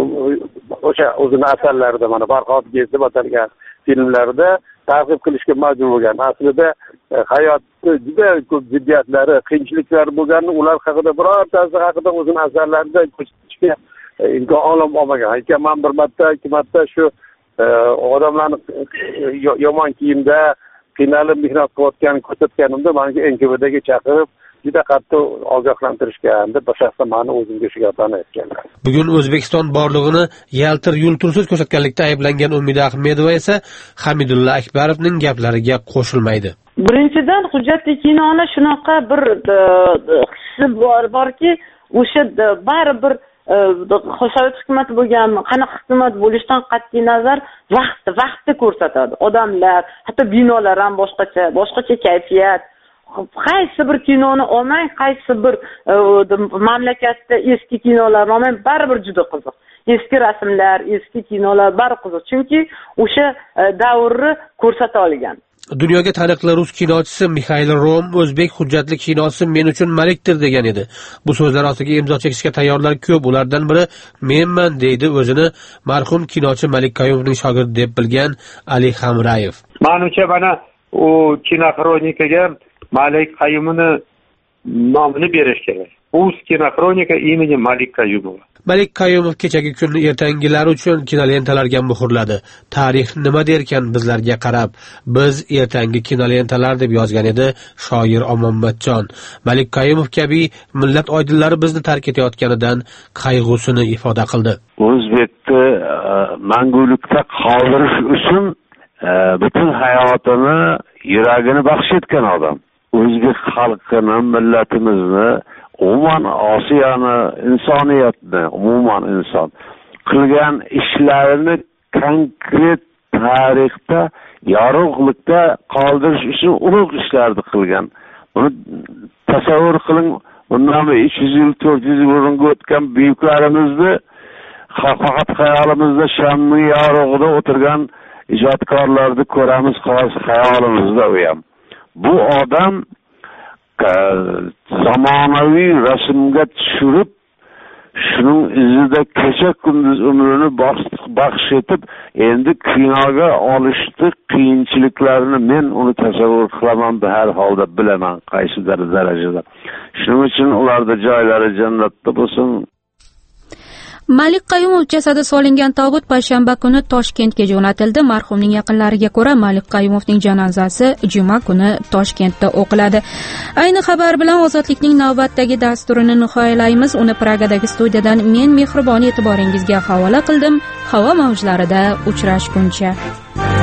o'sha o'zini asarlarida, mana Farhod Gezdi atalgan filmlarida targ'ib qilishga majbur bo'lgan. Aslida hayotda juda ko'p jiddiyatlari, qiyinchiliklari bo'lganini ular haqida birortasi haqida o'zini asarlarida ko'rsatishga imkon olmagan. Ekan men bir marta, ikki marta shu odamlarni yomon kiyimda qiynalib mehnat qilayotganini ko'rsatganimda menga N K V'dagi chaqirib juda qattiq ogohlantirishgan deb shaxsan meni o'zimga shu gaplarni aytganlar. Bugun O'zbekiston borlig'ini yaltir yultursiz ko'rsatganlikda ayblangan Umida Ahmedova esa Hamidulla Akbarovning gaplariga qo'shilmaydi. Birinchidan hujjatli kinoni shunaqa bir hissi bor borki, o'sha baribir Sovet hukumati bo'lgan, qanaqa hukumat bo'lishidan qat'iy nazar vaqt vaqtni ko'rsatadi. Odamlar, hatto binolar ham boshqacha, boshqacha kayfiyat. Qaysi bir kinoni olmang, qaysi bir mamlakatda eski kinolarni olmang, baribir juda qiziq. eski rasmlar, eski kinolar bari qiziq, chunki o'sha davrni ko'rsata olgan. Dunyoga taniqli rus kinochisi Mixail Rom o'zbek hujjatli kinosi men uchun malikdir degan edi. Bu so'zlar ostiga imzo chekishga tayyorlar ko'p. Ulardan biri menman deydi o'zini marhum kinochi Malik Qayumovning shogirdi deb bilgan Ali Hamrayev. Menimcha mana u kinokronikaga Malik Qayumovni nomini berish kerak. Bu kinokronika imeni Malik Qayumov. Malik Qayumov kechagi kunni ertangilari uchun kinolentalarga muhrladi. Tarix nima derkan bizlarga qarab, biz ertangi kinolentalar deb yozgan edi shoir Omonmatjon. Malik Qayumov kabi millat oydinlari bizni tark etayotganidan qayg'usini ifoda qildi. O'zbekni mangulikda qoldirish uchun butun hayotini, yuragini baxsh etgan odam. O'zbek xalqini, millatimizni, umuman Osiyoni, insoniyatni, umuman inson qilgan ishlarini konkret tarixda, yorug'likda qoldirish uchun ulug' ishlarni qilgan. Buni tasavvur qiling, bundan uch yuz yil, to'rt yuz yil burungi o'tgan buyuklarimizni faqat xayolimizda shamning yorug'ida o'tirgan ijodkorlarni ko'ramiz, hozir xayolimizda u ham. Bu odam zamonaviy rasmga tushirib, shuning izida kecha kunduz umrini baxsh etib, endi kinoga olishdi qiyinchiliklarini men uni tasavvur qilaman, har holda bilaman qaysi darajada. Shuning uchun ularda joylari jannatda bo'lsin. Malik Qayumov jasadi solingan tobut payshanba kuni Toshkentga jo'natildi. Marhumning yaqinlariga ko'ra, Malik Qayumovning janozasi juma kuni Toshkentda o'qiladi. Ayni xabar bilan Ozodlikning navbatdagi dasturini nihoyalaymiz. Uni Pragadagi studiyadan men mehribon e'tiboringizga havola qildim. Havo mavjlarida uchrashguncha.